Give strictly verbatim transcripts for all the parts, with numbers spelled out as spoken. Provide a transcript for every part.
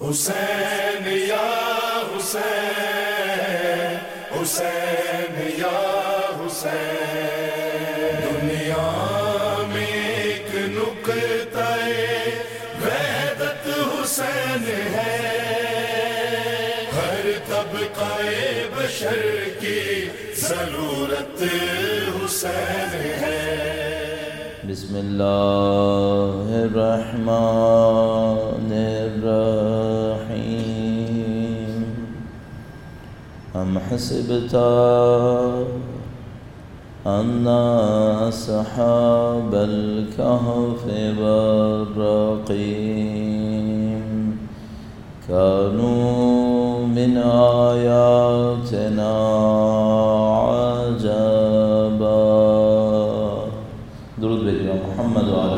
حسین یا حسین، حسین یا حسین، دنیا میں ایک نقطہ وحدت حسین ہے، ہر طبقہ بشر کی ضرورت حسین ہے۔ بسم اللہ الرحمن الرحیم۔ ام حسبت ان اصحاب الکہف والرقیم كانوا من آیاتنا عجبا۔ درود بھیجو محمد وعلی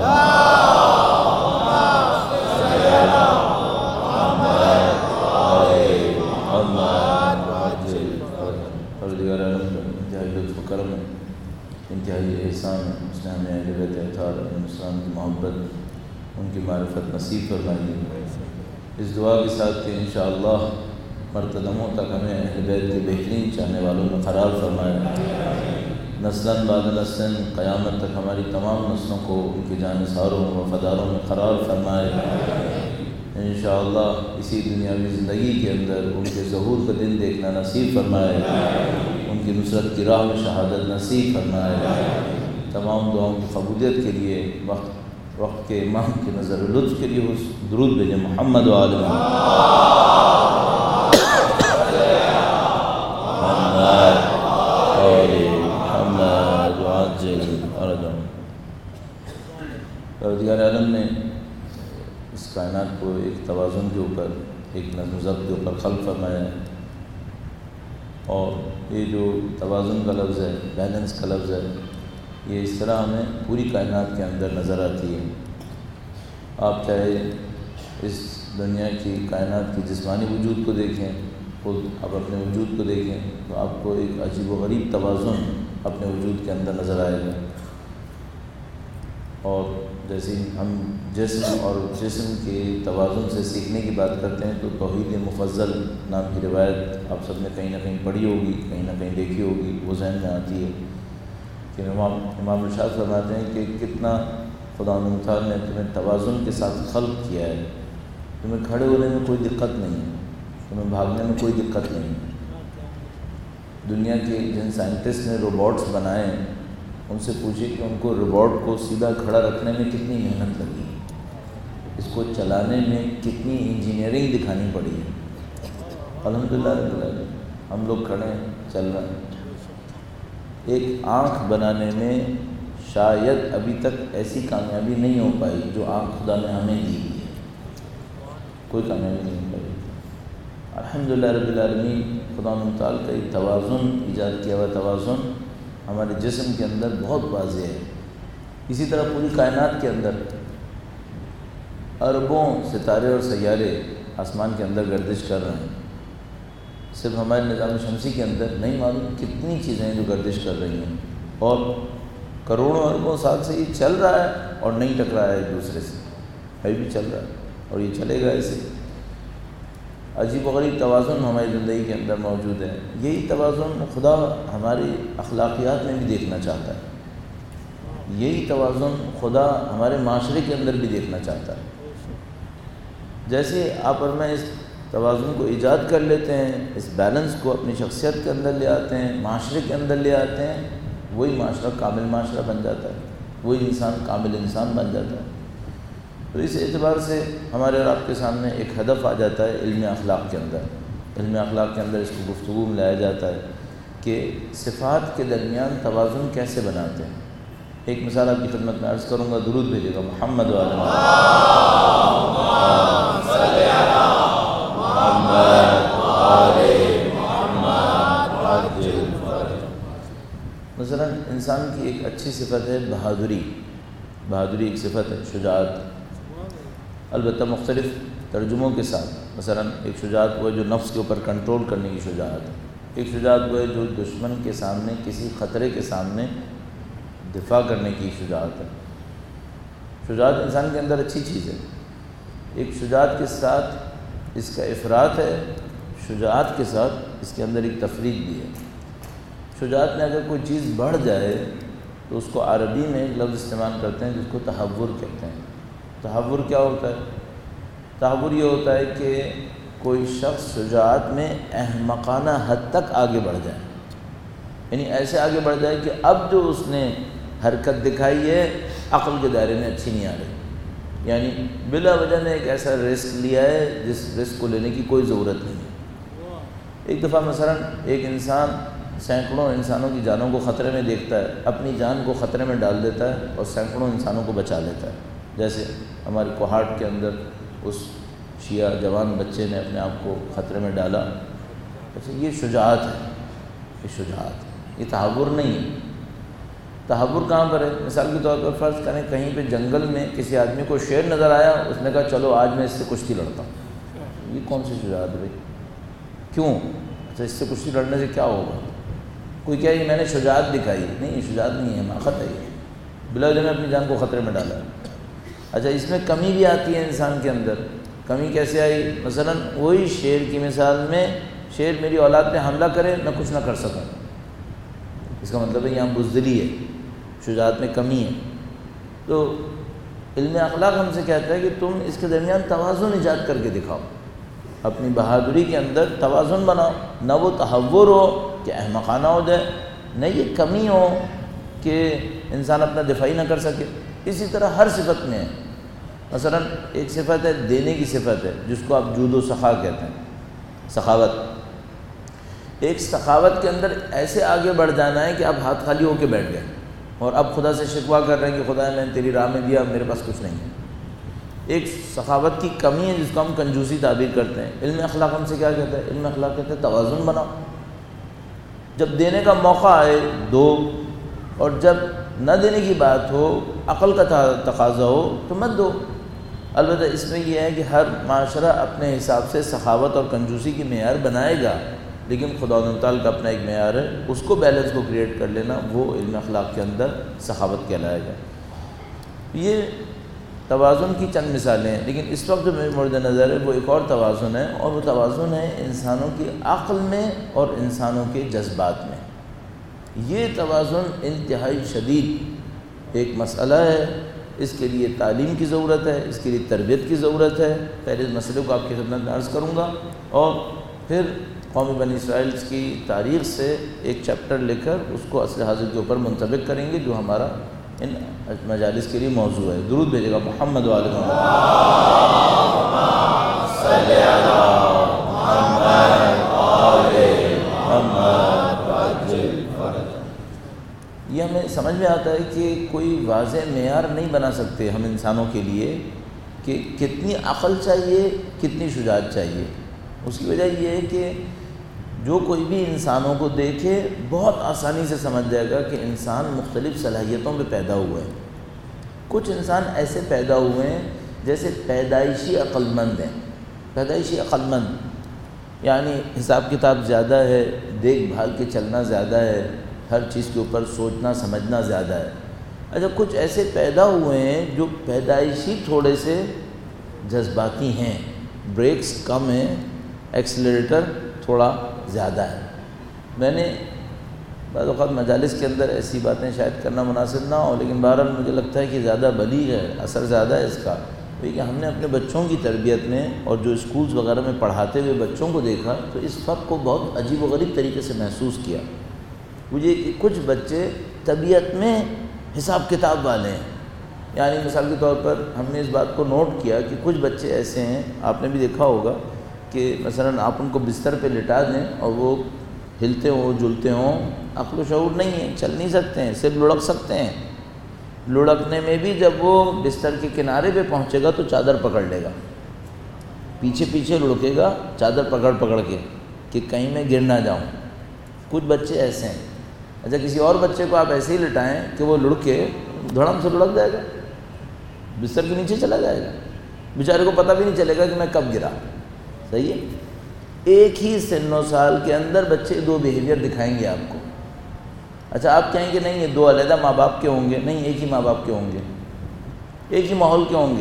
پروردگار عالم انتہائی لطف و کرم ہے، انتہائی احسان ہے، اس نے ہمیں اہل بیت اطہار علیہ السلام کی محبت، ان کی معرفت نصیب فرمائی ہے۔ اس دعا کے ساتھ کہ انشاءاللہ مرتدموں تک ہمیں اہل بیت کے بہترین چاہنے والوں میں قرار فرمائے، نسلاً بعد نسلاً قیامت تک ہماری تمام نسلوں کو ان کے جانثاروں و وفاداروں میں قرار فرمائے۔ انشاءاللہ اسی دنیاوی زندگی کے اندر ان کے ظہور کا دن دیکھنا نصیب فرمائے، ان کی نصرت کی راہ میں شہادت نصیب فرمائے۔ تمام دعاؤں کی قبولیت کے لیے وقت وقت کے امام کے نظر لطف کے لیے اس درود بھیجیں محمد وعلی پروردگار عالم نے اس کائنات کو ایک توازن کے اوپر، ایک نظم و ضبط کے اوپر خلق فرمایا ہے، اور یہ جو توازن کا لفظ ہے، بیلنس کا لفظ ہے، یہ اس طرح ہمیں پوری کائنات کے اندر نظر آتی ہے۔ آپ چاہے اس دنیا کی کائنات کی جسمانی وجود کو دیکھیں، خود آپ اپنے وجود کو دیکھیں تو آپ کو ایک عجیب و غریب توازن اپنے وجود کے اندر نظر آئے گا۔ اور جیسے ہم جسم اور جسم کے توازن سے سیکھنے کی بات کرتے ہیں تو توحید مفضل نام کی روایت آپ سب نے کہیں نہ کہیں پڑھی ہوگی، کہیں نہ کہیں دیکھی ہوگی، وہ ذہن میں آتی ہے کہ امام امام ارشاد فرماتے ہیں کہ کتنا خدا تعالیٰ نے تمہیں توازن کے ساتھ خلق کیا ہے، تمہیں کھڑے ہونے میں کوئی دقت نہیں ہے، تمہیں بھاگنے میں کوئی دقت نہیں ہے۔ دنیا کے جن سائنٹسٹ نے روبوٹس بنائے ان سے پوچھے کہ ان کو روبوٹ کو سیدھا کھڑا رکھنے میں کتنی محنت لگی، اس کو چلانے میں کتنی انجینئرنگ دکھانی پڑی ہے۔ الحمدللہ رب العالمین ہم لوگ کھڑے ہیں، چل رہے ہیں۔ ایک آنکھ بنانے میں شاید ابھی تک ایسی کامیابی نہیں ہو پائی جو آنکھ خدا نے ہمیں دی ہے، کوئی کامیابی نہیں ہو پائی۔ الحمدللہ رب العالمین خدا تعالیٰ کا ایک توازن ایجاد کیا ہوا توازن ہمارے جسم کے اندر بہت واضح ہے۔ اسی طرح پوری کائنات کے اندر اربوں ستارے اور سیارے آسمان کے اندر گردش کر رہے ہیں، صرف ہمارے نظام شمسی کے اندر نہیں معلوم کتنی چیزیں جو گردش کر رہی ہیں، اور کروڑوں اربوں سال سے یہ چل رہا ہے اور نہیں ٹکرا ہے ایک دوسرے سے، ابھی بھی چل رہا ہے اور یہ چلے گا ایسے۔ عجیب و غریب توازن ہماری زندگی کے اندر موجود ہے۔ یہی توازن خدا ہماری اخلاقیات میں بھی دیکھنا چاہتا ہے، یہی توازن خدا ہمارے معاشرے کے اندر بھی دیکھنا چاہتا ہے۔ جیسے آپ اور میں اس توازن کو ایجاد کر لیتے ہیں، اس بیلنس کو اپنی شخصیت کے اندر لے آتے ہیں، معاشرے کے اندر لے آتے ہیں، وہی معاشرہ کامل معاشرہ بن جاتا ہے، وہی انسان کامل انسان بن جاتا ہے۔ تو اس اعتبار سے ہمارے اور آپ کے سامنے ایک ہدف آ جاتا ہے علم اخلاق کے اندر۔ علم اخلاق کے اندر اس کو گفتگو میں لایا جاتا ہے کہ صفات کے درمیان توازن کیسے بناتے ہیں۔ ایک مثال آپ کی خدمت میں عرض کروں گا، درود بھیجیے گا محمد وعلی مثلا انسان کی ایک اچھی صفت ہے بہادری۔ بہادری ایک صفت ہے، شجاعت، البتہ مختلف ترجموں کے ساتھ۔ مثلا ایک شجاعت وہ ہے جو نفس کے اوپر کنٹرول کرنے کی شجاعت ہے، ایک شجاعت وہ ہے جو دشمن کے سامنے، کسی خطرے کے سامنے دفاع کرنے کی شجاعت ہے۔ شجاعت انسان کے اندر اچھی چیز ہے۔ ایک شجاعت کے ساتھ اس کا افراط ہے، شجاعت کے ساتھ اس کے اندر ایک تفریق بھی ہے۔ شجاعت میں اگر کوئی چیز بڑھ جائے تو اس کو عربی میں ایک لفظ استعمال کرتے ہیں جس کو تحور کہتے ہیں۔ تحور کیا ہوتا ہے؟ تحور یہ ہوتا ہے کہ کوئی شخص شجاعت میں احمقانہ حد تک آگے بڑھ جائے، یعنی ایسے آگے بڑھ جائے کہ اب جو اس نے حرکت دکھائی ہے عقل کے دائرے میں اچھی نہیں آ رہی، یعنی بلا وجہ نے ایک ایسا رسک لیا ہے جس رسک کو لینے کی کوئی ضرورت نہیں ہے۔ ایک دفعہ مثلا ایک انسان سینکڑوں انسانوں کی جانوں کو خطرے میں دیکھتا ہے، اپنی جان کو خطرے میں ڈال دیتا ہے اور سینکڑوں انسانوں کو بچا لیتا ہے، جیسے ہمارے کوہاٹ کے اندر اس شیعہ جوان بچے نے اپنے آپ کو خطرے میں ڈالا۔ اچھا یہ شجاعت ہے، یہ شجاعت ہے، یہ تحور نہیں ہے۔ تحور کہاں پر ہے؟ مثال کے طور پر فرض کریں کہیں پہ جنگل میں کسی آدمی کو شیر نظر آیا، اس نے کہا چلو آج میں اس سے کشتی لڑتا ہوں۔ یہ کون سی شجاعت ہے بھائی؟ کیوں؟ اچھا اس سے کشتی لڑنے سے کیا ہوگا؟ کوئی کہے کہ میں نے شجاعت دکھائی، نہیں یہ شجاعت نہیں ہے، حماقت ہے یہ، بلا وجہ میں اپنی جان کو خطرے میں ڈالا۔ اچھا اس میں کمی بھی آتی ہے انسان کے اندر۔ کمی کیسے آئی؟ مثلا وہی شیر کی مثال میں، شیر میری اولاد پہ حملہ کرے میں کچھ نہ کر سکوں، اس کا مطلب ہے یہاں بزدلی ہے، شجاعت میں کمی ہے۔ تو علم اخلاق ہم سے کہتا ہے کہ تم اس کے درمیان توازن ایجاد کر کے دکھاؤ، اپنی بہادری کے اندر توازن بناؤ، نہ وہ تحور ہو کہ احمقانہ ہو جائے، نہ یہ کمی ہو کہ انسان اپنا دفاعی نہ کر سکے۔ اسی طرح ہر صفت میں ہے۔ مثلا ایک صفت ہے دینے کی صفت ہے جس کو آپ جود و سخا کہتے ہیں، سخاوت۔ ایک سخاوت کے اندر ایسے آگے بڑھ جانا ہے کہ آپ ہاتھ خالی ہو کے بیٹھ گئے اور اب خدا سے شکوہ کر رہے ہیں کہ خدا میں نے تیری راہ میں دیا، میرے پاس کچھ نہیں ہے۔ ایک سخاوت کی کمی ہے جس کو ہم کنجوسی تعبیر کرتے ہیں۔ علم اخلاق ہم سے کیا کہتا ہے؟ علم اخلاق کہتے ہیں توازن بناؤ، جب دینے کا موقع آئے دو، اور جب نہ دینے کی بات ہو، عقل کا تقاضا ہو تو مت دو۔ البتہ اس میں یہ ہے کہ ہر معاشرہ اپنے حساب سے سخاوت اور کنجوسی کی معیار بنائے گا، لیکن خدا و تعالیٰ کا اپنا ایک معیار ہے، اس کو بیلنس کو کریٹ کر لینا وہ علم اخلاق کے اندر سخاوت کہلائے گا۔ یہ توازن کی چند مثالیں ہیں، لیکن اس وقت جو میرے مورد نظر ہے وہ ایک اور توازن ہے، اور وہ توازن ہے انسانوں کی عقل میں اور انسانوں کے جذبات میں۔ یہ توازن انتہائی شدید ایک مسئلہ ہے، اس کے لیے تعلیم کی ضرورت ہے، اس کے لیے تربیت کی ضرورت ہے۔ پہلے اس مسئلے کو آپ کی خدمت میں عرض کروں گا اور پھر قوم بنی اسرائیل کی تاریخ سے ایک چیپٹر لے کر اس کو عصر حاضر کے اوپر منطبق کریں گے، جو ہمارا ان مجالس کے لیے موضوع ہے۔ درود بھیجے گا محمد وآل محمد صلی اللہ محمد وآل محمد۔ یہ ہمیں سمجھ میں آتا ہے کہ کوئی واضح معیار نہیں بنا سکتے ہم انسانوں کے لیے کہ کتنی عقل چاہیے، کتنی شجاعت چاہیے۔ اس کی وجہ یہ ہے کہ جو کوئی بھی انسانوں کو دیکھے بہت آسانی سے سمجھ جائے گا کہ انسان مختلف صلاحیتوں پہ پیدا ہوئے ہیں۔ کچھ انسان ایسے پیدا ہوئے ہیں جیسے پیدائشی عقل مند ہیں، پیدائشی عقل مند یعنی حساب کتاب زیادہ ہے، دیکھ بھال کے چلنا زیادہ ہے، ہر چیز کے اوپر سوچنا سمجھنا زیادہ ہے۔ اچھا کچھ ایسے پیدا ہوئے ہیں جو پیدائشی تھوڑے سے جذباتی ہیں، بریکس کم ہیں، ایکسلریٹر تھوڑا زیادہ ہے۔ میں نے بعض اوقات مجالس کے اندر ایسی باتیں شاید کرنا مناسب نہ ہو، لیکن بہرحال مجھے لگتا ہے کہ زیادہ بلیغ ہے، اثر زیادہ ہے اس کا، کہ ہم نے اپنے بچوں کی تربیت میں اور جو اسکولز وغیرہ میں پڑھاتے ہوئے بچوں کو دیکھا تو اس فرق کو بہت عجیب و غریب طریقے سے محسوس کیا مجھے کہ کچھ بچے طبیعت میں حساب کتاب والے ہیں۔ یعنی مثال کے طور پر ہم نے اس بات کو نوٹ کیا کہ کچھ بچے ایسے ہیں، آپ نے بھی دیکھا ہوگا کہ مثلا آپ ان کو بستر پہ لٹا دیں اور وہ ہلتے ہوں جلتے ہوں، عقل و شعور نہیں ہے، چل نہیں سکتے ہیں، صرف لڑک سکتے ہیں۔ لڑکنے میں بھی جب وہ بستر کے کنارے پہ پہنچے گا تو چادر پکڑ لے گا، پیچھے پیچھے لڑکے گا چادر پکڑ پکڑ کے کہ کہیں میں گر نہ جاؤں۔ کچھ بچے ایسے ہیں۔ اچھا کسی اور بچے کو آپ ایسے ہی لٹائیں کہ وہ لڑکے دھڑم سے لڑک جائے گا، بستر کے نیچے چلا جائے گا، بیچارے کو پتہ بھی نہیں چلے گا کہ میں کب گرا۔ صحیح ہے؟ ایک ہی سن و سال کے اندر بچے دو بیہیویئر دکھائیں گے آپ کو۔ اچھا آپ کہیں کہ نہیں یہ دو علیحدہ ماں باپ کے ہوں گے، نہیں ایک ہی ماں باپ کے ہوں گے، ایک ہی ماحول کے ہوں گے۔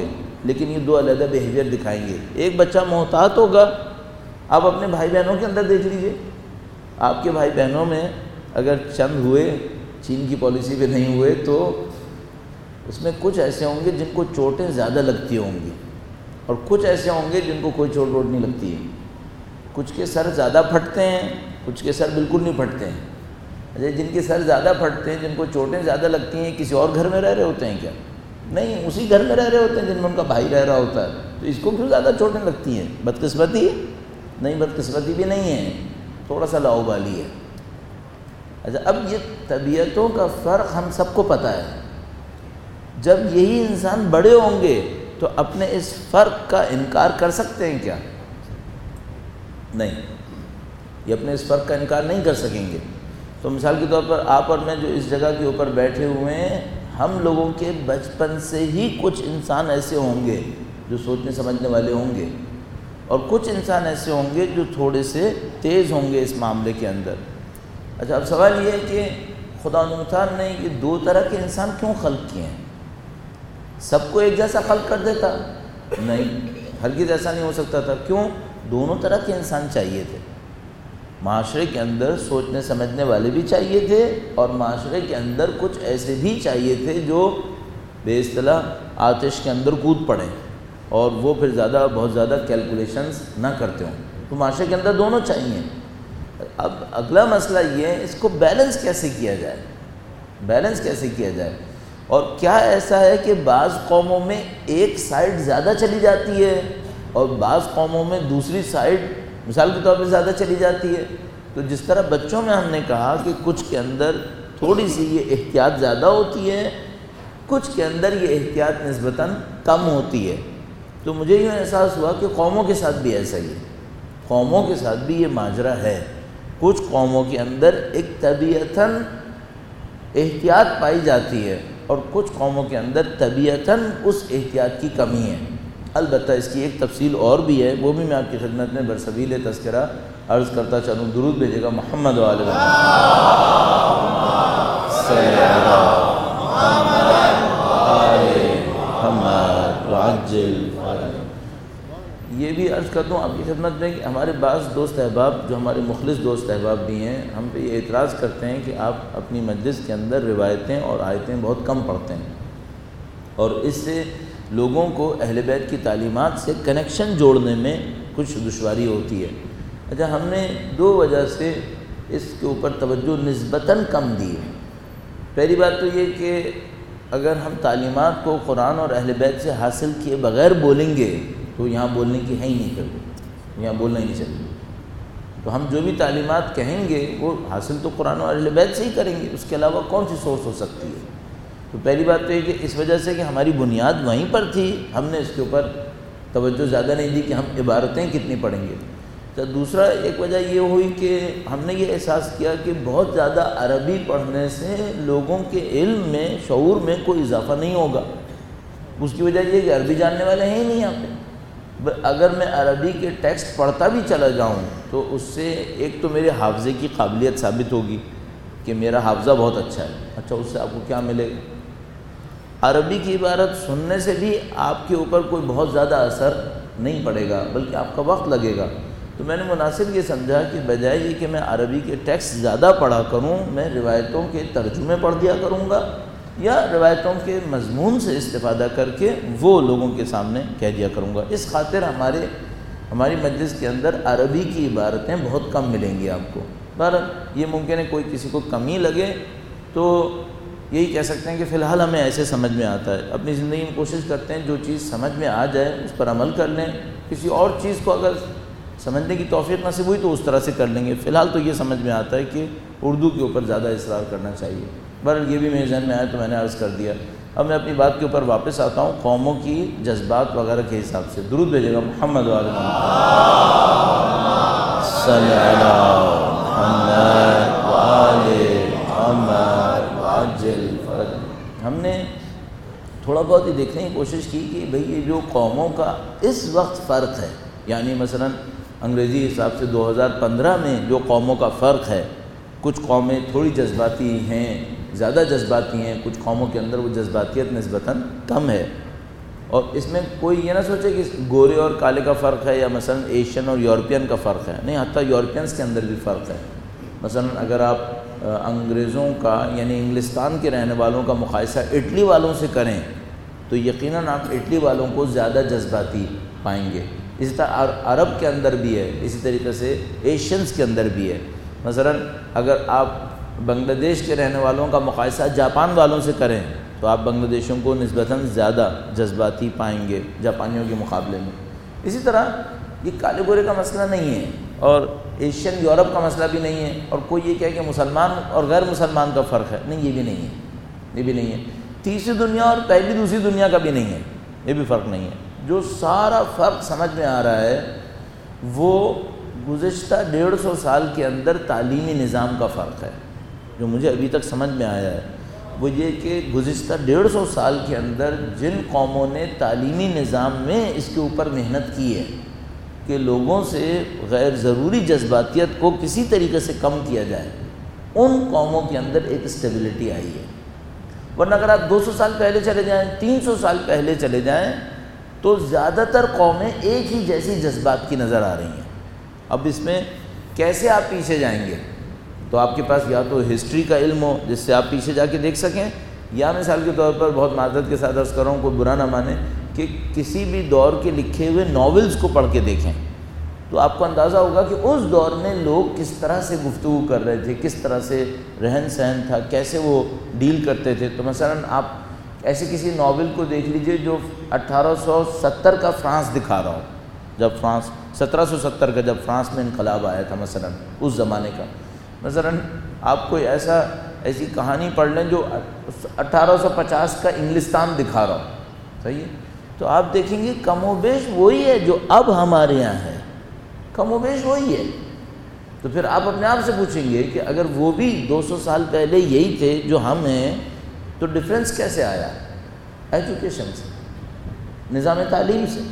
لیکن یہ دو علیحدہ بیہیویئر دکھائیں گے۔ ایک بچہ محتاط ہوگا، آپ اپنے بھائی بہنوں کے اندر دیکھ لیجئے، آپ کے بھائی بہنوں میں اگر چند ہوئے چین کی پالیسی پہ نہیں ہوئے تو اس میں کچھ ایسے ہوں گے جن کو چوٹیں زیادہ لگتی ہوں گی، اور کچھ ایسے ہوں گے جن کو کوئی چوٹ ووٹ نہیں لگتی ہے۔ کچھ کے سر زیادہ پھٹتے ہیں، کچھ کے سر بالکل نہیں پھٹتے ہیں۔ اچھا، جن کے سر زیادہ پھٹتے ہیں، جن کو چوٹیں زیادہ لگتی ہیں، کسی اور گھر میں رہ رہے ہوتے ہیں کیا؟ نہیں، اسی گھر میں رہ رہے ہوتے ہیں جن میں ان کا بھائی رہ رہا ہوتا ہے، تو اس کو کیوں زیادہ چوٹیں لگتی ہیں؟ بدقسمتی ہے؟ نہیں، بدقسمتی بھی نہیں ہے، تھوڑا سا لاؤبالی ہے۔ اچھا، اب یہ طبیعتوں کا فرق ہم سب کو پتہ ہے، جب یہی انسان بڑے ہوں گے تو اپنے اس فرق کا انکار کر سکتے ہیں کیا؟ نہیں، یہ اپنے اس فرق کا انکار نہیں کر سکیں گے۔ تو مثال کے طور پر آپ اور میں جو اس جگہ کے اوپر بیٹھے ہوئے ہیں، ہم لوگوں کے بچپن سے ہی کچھ انسان ایسے ہوں گے جو سوچنے سمجھنے والے ہوں گے، اور کچھ انسان ایسے ہوں گے جو تھوڑے سے تیز ہوں گے اس معاملے کے اندر۔ اچھا، اب سوال یہ ہے کہ خدا مختار نے یہ دو طرح کے انسان کیوں خلق کیے ہیں؟ سب کو ایک جیسا خلق کر دیتا؟ نہیں، ہرگز ایسا نہیں ہو سکتا تھا۔ کیوں؟ دونوں طرح کے انسان چاہیے تھے۔ معاشرے کے اندر سوچنے سمجھنے والے بھی چاہیے تھے، اور معاشرے کے اندر کچھ ایسے بھی چاہیے تھے جو بے اصطلاح آتش کے اندر کود پڑیں اور وہ پھر زیادہ بہت زیادہ کیلکولیشنز نہ کرتے ہوں۔ تو معاشرے کے اندر دونوں چاہیے۔ اب اگلا مسئلہ یہ ہے، اس کو بیلنس کیسے کیا جائے؟ بیلنس کیسے کیا جائے؟ اور کیا ایسا ہے کہ بعض قوموں میں ایک سائڈ زیادہ چلی جاتی ہے اور بعض قوموں میں دوسری سائڈ مثال کے طور پہ زیادہ چلی جاتی ہے؟ تو جس طرح بچوں میں ہم نے کہا کہ کچھ کے اندر تھوڑی سی یہ احتیاط زیادہ ہوتی ہے، کچھ کے اندر یہ احتیاط نسبتاً کم ہوتی ہے، تو مجھے یہ احساس ہوا کہ قوموں کے ساتھ بھی ایسا ہی ہے، قوموں کے ساتھ بھی یہ ماجرا ہے۔ کچھ قوموں کے اندر ایک طبیعتاً احتیاط پائی جاتی ہے، اور کچھ قوموں کے اندر طبیعتاً اس احتیاط کی کمی ہے۔ البتہ اس کی ایک تفصیل اور بھی ہے، وہ بھی میں آپ کی خدمت میں برسبیل تذکرہ عرض کرتا چلوں۔ درود بھیجے گا محمد و آل محمد۔ یہ بھی عرض کر دوں آپ کی خدمت میں کہ ہمارے بعض دوست احباب جو ہمارے مخلص دوست احباب بھی ہیں، ہم پہ یہ اعتراض کرتے ہیں کہ آپ اپنی مجلس کے اندر روایتیں اور آیتیں بہت کم پڑھتے ہیں، اور اس سے لوگوں کو اہل بیت کی تعلیمات سے کنیکشن جوڑنے میں کچھ دشواری ہوتی ہے۔ اچھا، ہم نے دو وجہ سے اس کے اوپر توجہ نسبتاً کم دی ہے۔ پہلی بات تو یہ کہ اگر ہم تعلیمات کو قرآن اور اہل بیت سے حاصل کیے بغیر بولیں گے تو یہاں بولنے کی ہے ہی نہیں، پھر یہاں بولنا ہی نہیں چاہیے۔ تو ہم جو بھی تعلیمات کہیں گے وہ حاصل تو قرآن اور اہل بیت سے ہی کریں گے، اس کے علاوہ کون سی سورس ہو سکتی ہے؟ تو پہلی بات تو یہ کہ اس وجہ سے کہ ہماری بنیاد وہیں پر تھی، ہم نے اس کے اوپر توجہ زیادہ نہیں دی کہ ہم عبارتیں کتنی پڑھیں گے۔ تو دوسرا ایک وجہ یہ ہوئی کہ ہم نے یہ احساس کیا کہ بہت زیادہ عربی پڑھنے سے لوگوں کے علم میں، شعور میں کوئی اضافہ نہیں ہوگا۔ اس کی وجہ یہ کہ عربی جاننے والے ہیں ہی نہیں یہاں پہ۔ اگر میں عربی کے ٹیکسٹ پڑھتا بھی چلا جاؤں تو اس سے ایک تو میرے حافظے کی قابلیت ثابت ہوگی کہ میرا حافظہ بہت اچھا ہے۔ اچھا، اس سے آپ کو کیا ملے گا؟ عربی کی عبارت سننے سے بھی آپ کے اوپر کوئی بہت زیادہ اثر نہیں پڑے گا، بلکہ آپ کا وقت لگے گا۔ تو میں نے مناسب یہ سمجھا کہ بجائے یہ کہ میں عربی کے ٹیکسٹ زیادہ پڑھا کروں، میں روایتوں کے ترجمے پڑھ دیا کروں گا، یا روایتوں کے مضمون سے استفادہ کر کے وہ لوگوں کے سامنے کہہ دیا کروں گا۔ اس خاطر ہمارے ہماری مجلس کے اندر عربی کی عبارتیں بہت کم ملیں گی آپ کو۔ بہرحال یہ ممکن ہے کوئی کسی کو کمی لگے تو یہی کہہ سکتے ہیں کہ فی الحال ہمیں ایسے سمجھ میں آتا ہے۔ اپنی زندگی میں کوشش کرتے ہیں جو چیز سمجھ میں آ جائے اس پر عمل کر لیں، کسی اور چیز کو اگر سمجھنے کی توفیق نصیب ہوئی تو اس طرح سے کر لیں گے۔ فی الحال تو یہ سمجھ میں آتا ہے کہ اردو کے اوپر زیادہ اصرار کرنا چاہیے۔ بہرحال یہ بھی میرے ذہن میں آیا تو میں نے عرض کر دیا۔ اب میں اپنی بات کے اوپر واپس آتا ہوں قوموں کی جذبات وغیرہ کے حساب سے۔ درود بھیجے گا محمد و آل محمد صلی اللہ محمد و آل محمد وعجل فرج۔ ہم نے تھوڑا بہت ہی دیکھنے کی کوشش کی کہ بھئی یہ جو قوموں کا اس وقت فرق ہے، یعنی مثلا انگریزی حساب سے دو ہزار پندرہ میں جو قوموں کا فرق ہے، کچھ قومیں تھوڑی جذباتی ہیں، زیادہ جذباتی ہیں، کچھ قوموں کے اندر وہ جذباتیت نسبتاً کم ہے، اور اس میں کوئی یہ نہ سوچے کہ گورے اور کالے کا فرق ہے یا مثلا ایشین اور یورپین کا فرق ہے، نہیں، حتیٰ یورپینس کے اندر بھی فرق ہے۔ مثلا اگر آپ انگریزوں کا یعنی انگلستان کے رہنے والوں کا مقایسہ اٹلی والوں سے کریں تو یقیناً آپ اٹلی والوں کو زیادہ جذباتی پائیں گے۔ اسی طرح عرب کے اندر بھی ہے، اسی طریقے سے ایشینز کے اندر بھی ہے۔ مثلا اگر آپ بنگلہ دیش کے رہنے والوں کا مقایسہ جاپان والوں سے کریں تو آپ بنگلہ دیشوں کو نسبتاً زیادہ جذباتی پائیں گے جاپانیوں کے مقابلے میں۔ اسی طرح یہ کالے گورے کا مسئلہ نہیں ہے اور ایشین یورپ کا مسئلہ بھی نہیں ہے، اور کوئی یہ کہے کہ مسلمان اور غیر مسلمان کا فرق ہے، نہیں، یہ بھی نہیں ہے، یہ بھی نہیں ہے۔ تیسری دنیا اور پہلی دوسری دنیا کا بھی نہیں ہے، یہ بھی فرق نہیں ہے۔ جو سارا فرق سمجھ میں آ رہا ہے وہ گزشتہ ڈیڑھ سو سال کے اندر تعلیمی نظام کا فرق ہے۔ جو مجھے ابھی تک سمجھ میں آیا ہے وہ یہ کہ گزشتہ ڈیڑھ سو سال کے اندر جن قوموں نے تعلیمی نظام میں اس کے اوپر محنت کی ہے کہ لوگوں سے غیر ضروری جذباتیت کو کسی طریقے سے کم کیا جائے، ان قوموں کے اندر ایک اسٹیبلٹی آئی ہے۔ ورنہ اگر آپ دو سو سال پہلے چلے جائیں، تین سو سال پہلے چلے جائیں تو زیادہ تر قومیں ایک ہی جیسی جذبات کی نظر آ رہی ہیں۔ اب اس میں کیسے آپ پیچھے جائیں گے؟ تو آپ کے پاس یا تو ہسٹری کا علم ہو جس سے آپ پیچھے جا کے دیکھ سکیں، یا مثال کے طور پر بہت معذرت کے ساتھ عرض کر رہا ہوں، کوئی برا نہ مانے، کہ کسی بھی دور کے لکھے ہوئے ناولز کو پڑھ کے دیکھیں تو آپ کو اندازہ ہوگا کہ اس دور میں لوگ کس طرح سے گفتگو کر رہے تھے، کس طرح سے رہن سہن تھا، کیسے وہ ڈیل کرتے تھے۔ تو مثلا آپ ایسے کسی ناول کو دیکھ لیجئے جو اٹھارہ سو ستر کا فرانس دکھا رہا ہو، جب فرانس سترہ سو ستر کا جب فرانس میں انقلاب آیا تھا، مثلا اس زمانے کا، مثلا آپ کوئی ایسا ایسی کہانی پڑھ لیں جو اٹھارہ سو پچاس کا انگلستان دکھا رہا ہو، صحیح ہے؟ تو آپ دیکھیں گے کم و بیش وہی ہے جو اب ہمارے یہاں ہے، کم و بیش وہی ہے۔ تو پھر آپ اپنے آپ سے پوچھیں گے کہ اگر وہ بھی دو سو سال پہلے یہی تھے جو ہم ہیں تو ڈیفرنس کیسے آیا؟ ایجوکیشن سے، نظام تعلیم سے۔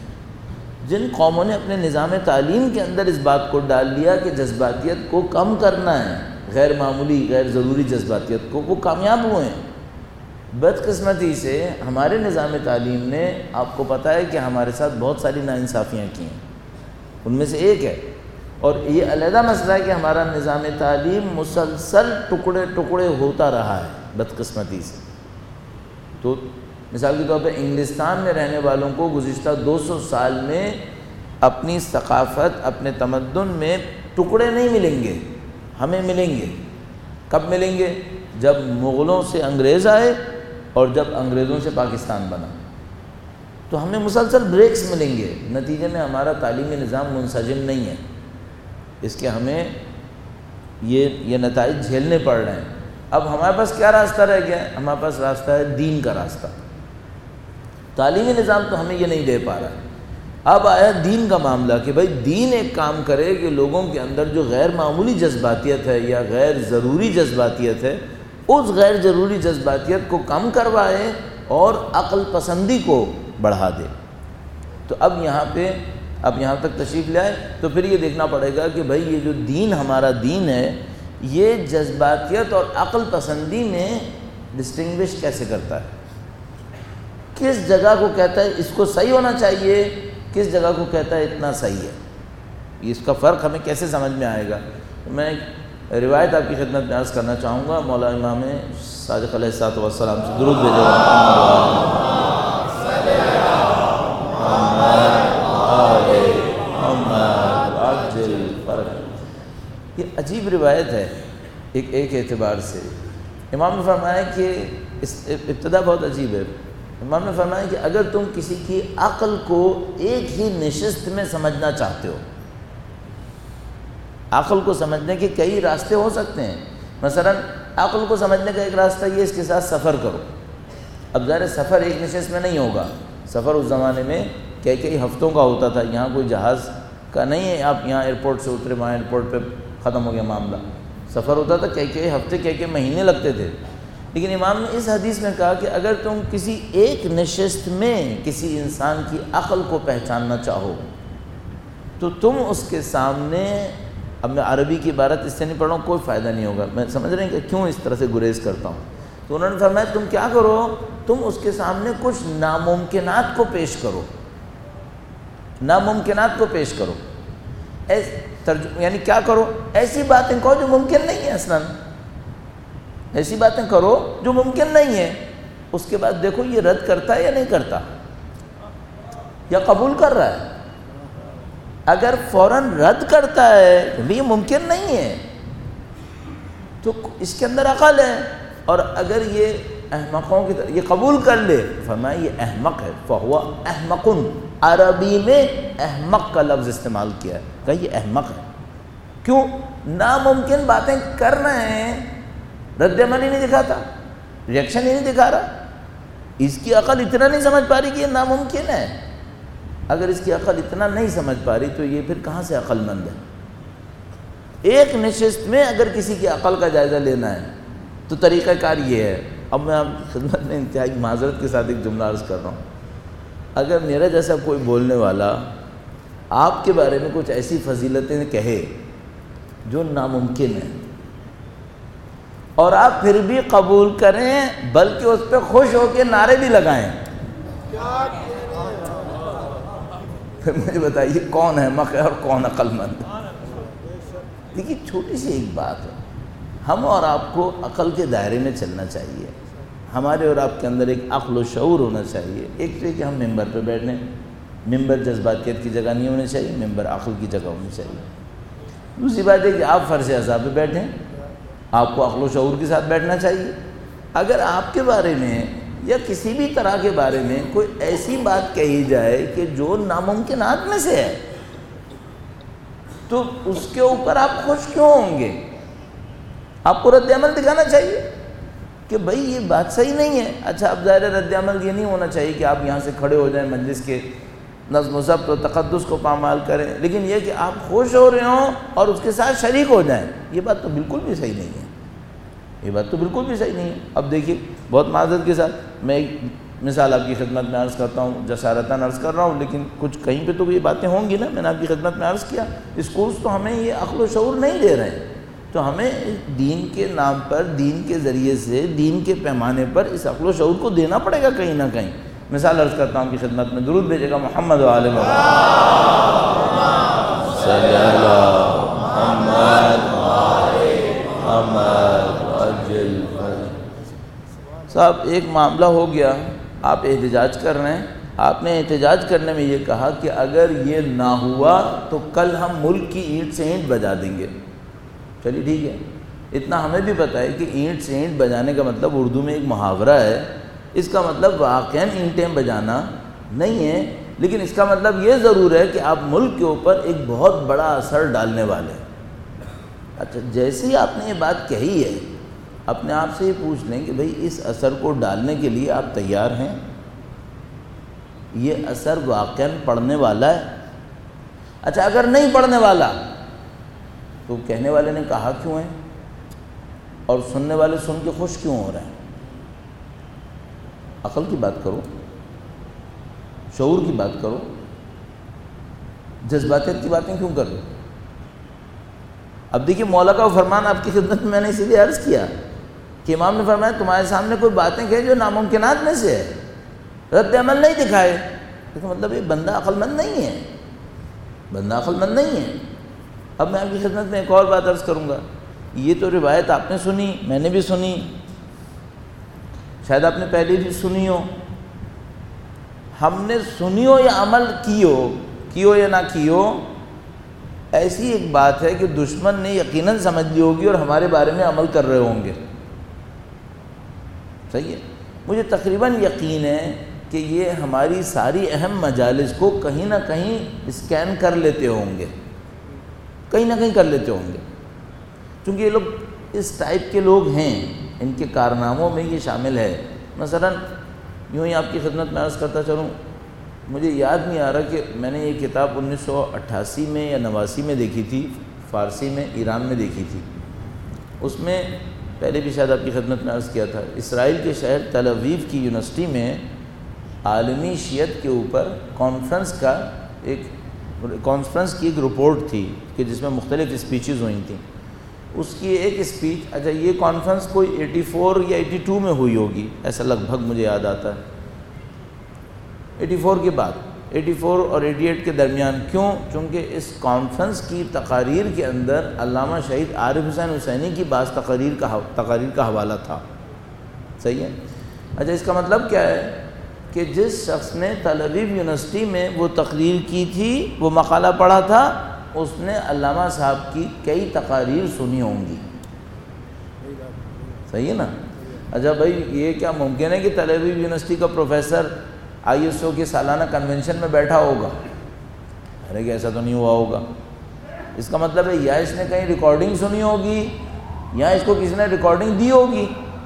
جن قوموں نے اپنے نظام تعلیم کے اندر اس بات کو ڈال لیا کہ جذباتیت کو کم کرنا ہے، غیر معمولی غیر ضروری جذباتیت کو، وہ کامیاب ہوئے ہیں۔ بدقسمتی سے ہمارے نظام تعلیم نے، آپ کو پتہ ہے کہ ہمارے ساتھ بہت ساری ناانصافیاں کی ہیں، ان میں سے ایک ہے، اور یہ علیحدہ مسئلہ ہے کہ ہمارا نظام تعلیم مسلسل ٹکڑے ٹکڑے ہوتا رہا ہے بدقسمتی سے۔ تو مثال کے طور پہ انگلستان میں رہنے والوں کو گزشتہ دو سو سال میں اپنی ثقافت، اپنے تمدن میں ٹکڑے نہیں ملیں گے، ہمیں ملیں گے۔ کب ملیں گے؟ جب مغلوں سے انگریز آئے اور جب انگریزوں سے پاکستان بنا، تو ہمیں مسلسل بریکس ملیں گے۔ نتیجے میں ہمارا تعلیمی نظام منسجم نہیں ہے، اس کے ہمیں یہ یہ نتائج جھیلنے پڑ رہے ہیں۔ اب ہمارے پاس کیا راستہ رہ گیا ہے؟ ہمارے پاس راستہ ہے دین کا راستہ۔ تعلیمی نظام تو ہمیں یہ نہیں دے پا رہا ہے۔ اب آیا دین کا معاملہ کہ بھائی دین ایک کام کرے کہ لوگوں کے اندر جو غیر معمولی جذباتیت ہے یا غیر ضروری جذباتیت ہے، اس غیر ضروری جذباتیت کو کم کروائے اور عقل پسندی کو بڑھا دے۔ تو اب یہاں پہ اب یہاں تک تشریف لے آئے تو پھر یہ دیکھنا پڑے گا کہ بھائی یہ جو دین ہمارا دین ہے یہ جذباتیت اور عقل پسندی میں ڈسٹنگوش کیسے کرتا ہے، کس جگہ کو کہتا ہے اس کو صحیح ہونا چاہیے، کس جگہ کو کہتا ہے اتنا صحیح ہے، اس کا فرق ہمیں کیسے سمجھ میں آئے گا۔ میں ایک روایت آپ کی خدمت میں عرض کرنا چاہوں گا، مولا امام صادق علیہ الصلوۃ والسلام سے درود بھیجو۔ یہ عجیب روایت ہے ایک ایک اعتبار سے۔ امام نے فرمایا کہ اس ابتدا بہت عجیب ہے۔ امام نے فرمایا کہ اگر تم کسی کی عقل کو ایک ہی نشست میں سمجھنا چاہتے ہو، عقل کو سمجھنے کے کئی راستے ہو سکتے ہیں۔ مثلا عقل کو سمجھنے کا ایک راستہ یہ اس کے ساتھ سفر کرو۔ اب ظاہر سفر ایک نشست میں نہیں ہوگا، سفر اس زمانے میں کئی کئی ہفتوں کا ہوتا تھا، یہاں کوئی جہاز کا نہیں ہے، آپ یہاں ایئرپورٹ سے اترے وہاں ایئرپورٹ پہ ختم ہو گیا معاملہ۔ سفر ہوتا تھا کئی کئی ہفتے کئی کئی مہینے لگتے تھے۔ لیکن امام نے اس حدیث میں کہا کہ اگر تم کسی ایک نشست میں کسی انسان کی عقل کو پہچاننا چاہو تو تم اس کے سامنے، اب میں عربی کی عبارت اس سے نہیں پڑھ رہا ہوں، کوئی فائدہ نہیں ہوگا، میں سمجھ رہے ہیں کہ کیوں اس طرح سے گریز کرتا ہوں۔ تو انہوں نے فرمایا تم کیا کرو، تم اس کے سامنے کچھ ناممکنات کو پیش کرو، ناممکنات کو پیش کرو، یعنی کیا کرو، ایسی باتیں کہو جو ممکن نہیں ہے، اصلاً ایسی باتیں کرو جو ممکن نہیں ہے، اس کے بعد دیکھو یہ رد کرتا ہے یا نہیں کرتا، یا قبول کر رہا ہے۔ اگر فوراً رد کرتا ہے کہ یہ ممکن نہیں ہے تو اس کے اندر عقل ہے، اور اگر یہ احمقوں کی طرح یہ قبول کر لے، فرمایا یہ احمق ہے، فہو احمق، عربی میں احمق کا لفظ استعمال کیا ہے، کہ یہ احمق ہے۔ کیوں؟ ناممکن باتیں کر رہے ہیں، رد عمل ہی نہیں دکھاتا، ریئیکشن ہی نہیں دکھا رہا، اس کی عقل اتنا نہیں سمجھ پا رہی کہ یہ ناممکن ہے۔ اگر اس کی عقل اتنا نہیں سمجھ پا رہی تو یہ پھر کہاں سے عقل مند ہے؟ ایک نشست میں اگر کسی کی عقل کا جائزہ لینا ہے تو طریقہ کار یہ ہے۔ اب میں آپ کی خدمت میں انتہائی معذرت کے ساتھ ایک جملہ عرض کر رہا ہوں، اگر میرا جیسا کوئی بولنے والا آپ کے بارے میں کچھ ایسی فضیلتیں کہے جو ناممکن ہے، اور آپ پھر بھی قبول کریں بلکہ اس پہ خوش ہو کے نعرے بھی لگائیں، پھر مجھے بتائیے کون احمق ہے اور کون عقل مند ہے؟ دیکھیے چھوٹی سی ایک بات ہے، ہم اور آپ کو عقل کے دائرے میں چلنا چاہیے، ہمارے اور آپ کے اندر ایک عقل و شعور ہونا چاہیے۔ ایک تو یہ کہ ہم ممبر پہ بیٹھیں، ممبر جذباتیت کی جگہ نہیں ہونی چاہیے، ممبر عقل کی جگہ ہونی چاہیے۔ دوسری بات ہے کہ آپ فرض اعضاء پہ بیٹھیں، آپ کو عقل و شعور کے ساتھ بیٹھنا چاہیے۔ اگر آپ کے بارے میں یا کسی بھی طرح کے بارے میں کوئی ایسی بات کہی جائے کہ جو ناممکنات میں سے ہے تو اس کے اوپر آپ خوش کیوں ہوں گے؟ آپ کو رد عمل دکھانا چاہیے کہ بھائی یہ بات صحیح نہیں ہے۔ اچھا اب ظاہر رد عمل یہ نہیں ہونا چاہیے کہ آپ یہاں سے کھڑے ہو جائیں، مجلس کے نظم و ضبط و تقدس کو پامال کریں، لیکن یہ کہ آپ خوش ہو رہے ہوں اور اس کے ساتھ شریک ہو جائیں، یہ بات تو بالکل بھی صحیح نہیں ہے، یہ بات تو بالکل بھی صحیح نہیں ہے۔ اب دیکھیے بہت معذرت کے ساتھ میں ایک مثال آپ کی خدمت میں عرض کرتا ہوں، جسارتاً عرض کر رہا ہوں، لیکن کچھ کہیں پہ تو یہ باتیں ہوں گی نا۔ میں نے آپ کی خدمت میں عرض کیا اسکولس تو ہمیں یہ عقل و شعور نہیں دے رہے ہیں، تو ہمیں دین کے نام پر، دین کے ذریعے سے، دین کے پیمانے پر اس عقل و شعور کو دینا پڑے گا کہیں نہ کہیں۔ مثال عرض کرتا ہوں کی خدمت میں، درود بھیجے گا محمد و آل محمد صلی اللہ محمد محمد اجل۔ صاحب ایک معاملہ ہو گیا، آپ احتجاج کر رہے ہیں، آپ نے احتجاج کرنے میں یہ کہا کہ اگر یہ نہ ہوا تو کل ہم ملک کی اینٹ سے اینٹ بجا دیں گے۔ چلیے ٹھیک ہے، اتنا ہمیں بھی پتہ ہے کہ اینٹ سے اینٹ بجانے کا مطلب اردو میں ایک محاورہ ہے، اس کا مطلب واقعاً اینٹیں بجانا نہیں ہے، لیکن اس کا مطلب یہ ضرور ہے کہ آپ ملک کے اوپر ایک بہت بڑا اثر ڈالنے والے ہیں۔ اچھا جیسے ہی آپ نے یہ بات کہی ہے، اپنے آپ سے یہ پوچھ لیں کہ بھئی اس اثر کو ڈالنے کے لیے آپ تیار ہیں؟ یہ اثر واقعاً پڑنے والا ہے؟ اچھا اگر نہیں پڑنے والا تو کہنے والے نے کہا کیوں ہے، اور سننے والے سن کے خوش کیوں ہو رہے ہیں؟ عقل کی بات کرو، شعور کی بات کرو، جذباتیت کی باتیں کیوں کر رہے ہو؟ اب دیکھیے مولا کا فرمان آپ کی خدمت میں میں نے اسی لیے عرض کیا کہ امام نے فرمایا تمہارے سامنے کوئی باتیں کہیں جو ناممکنات میں سے ہے، رد عمل نہیں دکھائے، لیکن مطلب یہ بندہ عقل مند نہیں ہے، بندہ عقل مند نہیں ہے۔ اب میں آپ کی خدمت میں ایک اور بات عرض کروں گا، یہ تو روایت آپ نے سنی، میں نے بھی سنی، شاید آپ نے پہلے بھی سنی ہو، ہم نے سنی ہو یا عمل کی ہو، کی ہو یا نہ کی ہو، ایسی ایک بات ہے کہ دشمن نے یقیناً سمجھ لی ہوگی اور ہمارے بارے میں عمل کر رہے ہوں گے، صحیح ہے۔ مجھے تقریباً یقین ہے کہ یہ ہماری ساری اہم مجالس کو کہیں نہ کہیں اسکین کر لیتے ہوں گے، کہیں نہ کہیں کر لیتے ہوں گے، چونکہ یہ لوگ اس ٹائپ کے لوگ ہیں، ان کے کارناموں میں یہ شامل ہے۔ مثلاً یوں ہی آپ کی خدمت میں عرض کرتا چلوں، مجھے یاد نہیں آ رہا کہ میں نے یہ کتاب انیس سو اٹھاسی میں یا نواسی میں دیکھی تھی، فارسی میں، ایران میں دیکھی تھی۔ اس میں پہلے بھی شاید آپ کی خدمت میں عرض کیا تھا، اسرائیل کے شہر تل اویو کی یونیورسٹی میں عالمی شیعت کے اوپر کانفرنس کا ایک کانفرنس کی ایک رپورٹ تھی کہ جس میں مختلف اسپیچز ہوئی تھیں۔ اس کی ایک اسپیچ، اچھا یہ کانفرنس کوئی ایٹی فور یا ایٹی ٹو میں ہوئی ہوگی، ایسا لگ بھگ مجھے یاد آتا ہے، ایٹی فور کے بعد، ایٹی فور اور ایٹی ایٹ کے درمیان. کیوں؟ چونکہ اس کانفرنس کی تقاریر کے اندر علامہ شہید عارف حسین حسینی کی بعض تقاریر کا تقاریر کا حوالہ تھا. صحیح ہے. اچھا اس کا مطلب کیا ہے کہ جس شخص نے تل ابیب یونیورسٹی میں وہ تقریر کی تھی، وہ مقالہ پڑھا تھا، اس نے علامہ صاحب کی کئی تقاریر سنی ہوں گی. صحیح ہے نا. اچھا بھائی یہ کیا ممکن ہے کہ تل ابیب یونیورسٹی کا پروفیسر آئی ایس او کے سالانہ کنونشن میں بیٹھا ہوگا؟ ارے کہ ایسا تو نہیں ہوا ہوگا. اس کا مطلب ہے یا اس نے کہیں ریکارڈنگ سنی ہوگی یا اس کو کسی نے ریکارڈنگ دی ہوگی.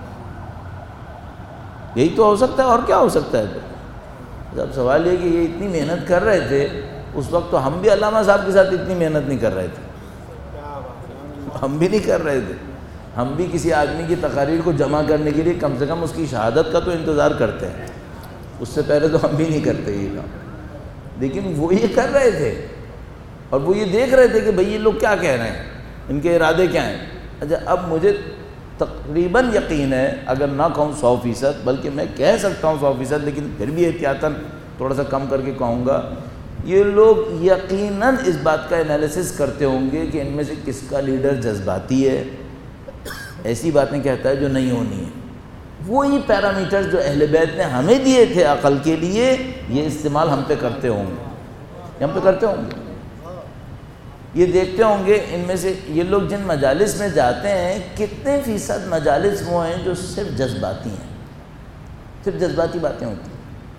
یہی تو ہو سکتا ہے، اور کیا ہو سکتا ہے. اب سوال یہ کہ یہ اتنی محنت کر رہے تھے اس وقت، تو ہم بھی علامہ صاحب کے ساتھ اتنی محنت نہیں کر رہے تھے. ہم بھی نہیں کر رہے تھے. ہم بھی کسی آدمی کی تقاریر کو جمع کرنے کے لیے کم سے کم اس کی شہادت کا تو انتظار کرتے ہیں. اس سے پہلے تو ہم بھی نہیں کرتے یہ کام. لیکن وہ یہ کر رہے تھے اور وہ یہ دیکھ رہے تھے کہ بھئی یہ لوگ کیا کہہ رہے ہیں، ان کے ارادے کیا ہیں. اچھا اب مجھے تقریباً یقین ہے، اگر نہ کہوں سو فیصد، بلکہ میں کہہ سکتا ہوں سو فیصد، لیکن پھر بھی احتیاطاً تھوڑا سا کم کر کے کہوں گا، یہ لوگ یقیناً اس بات کا انالیسس کرتے ہوں گے کہ ان میں سے کس کا لیڈر جذباتی ہے، ایسی باتیں کہتا ہے جو نہیں ہونی ہیں. وہی پیرامیٹر جو اہل بیت نے ہمیں دیے تھے عقل کے لیے، یہ استعمال ہم پہ کرتے ہوں گے، ہم پہ کرتے ہوں گے. یہ دیکھتے ہوں گے ان میں سے یہ لوگ جن مجالس میں جاتے ہیں کتنے فیصد مجالس وہ ہیں جو صرف جذباتی ہیں، صرف جذباتی باتیں ہوتی ہیں.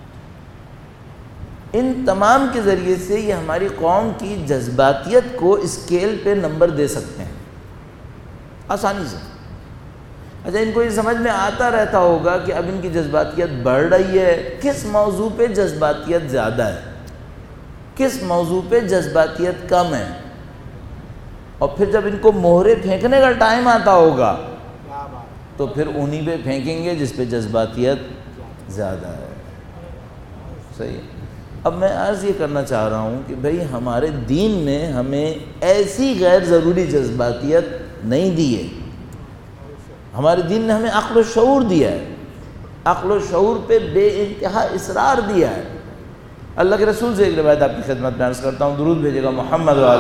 ان تمام کے ذریعے سے یہ ہماری قوم کی جذباتیت کو اسکیل پہ نمبر دے سکتے ہیں آسانی سے. اچھا ان کو یہ سمجھ میں آتا رہتا ہوگا کہ اب ان کی جذباتیت بڑھ رہی ہے، کس موضوع پہ جذباتیت زیادہ ہے، کس موضوع پہ جذباتیت کم ہے. اور پھر جب ان کو مہرے پھینکنے کا ٹائم آتا ہوگا تو پھر انہی پہ پھینکیں گے جس پہ جذباتیت زیادہ ہے. صحیح. اب میں عرض یہ کرنا چاہ رہا ہوں کہ بھئی ہمارے دین نے ہمیں ایسی غیر ضروری جذباتیت نہیں دی ہے. ہمارے دین نے ہمیں عقل و شعور دیا ہے، عقل و شعور پہ بے انتہا اصرار دیا ہے. اللہ کے رسول سے ایک روایت آپ کی خدمت میں عرض کرتا ہوں، درود بھیجے گا محمد وعلی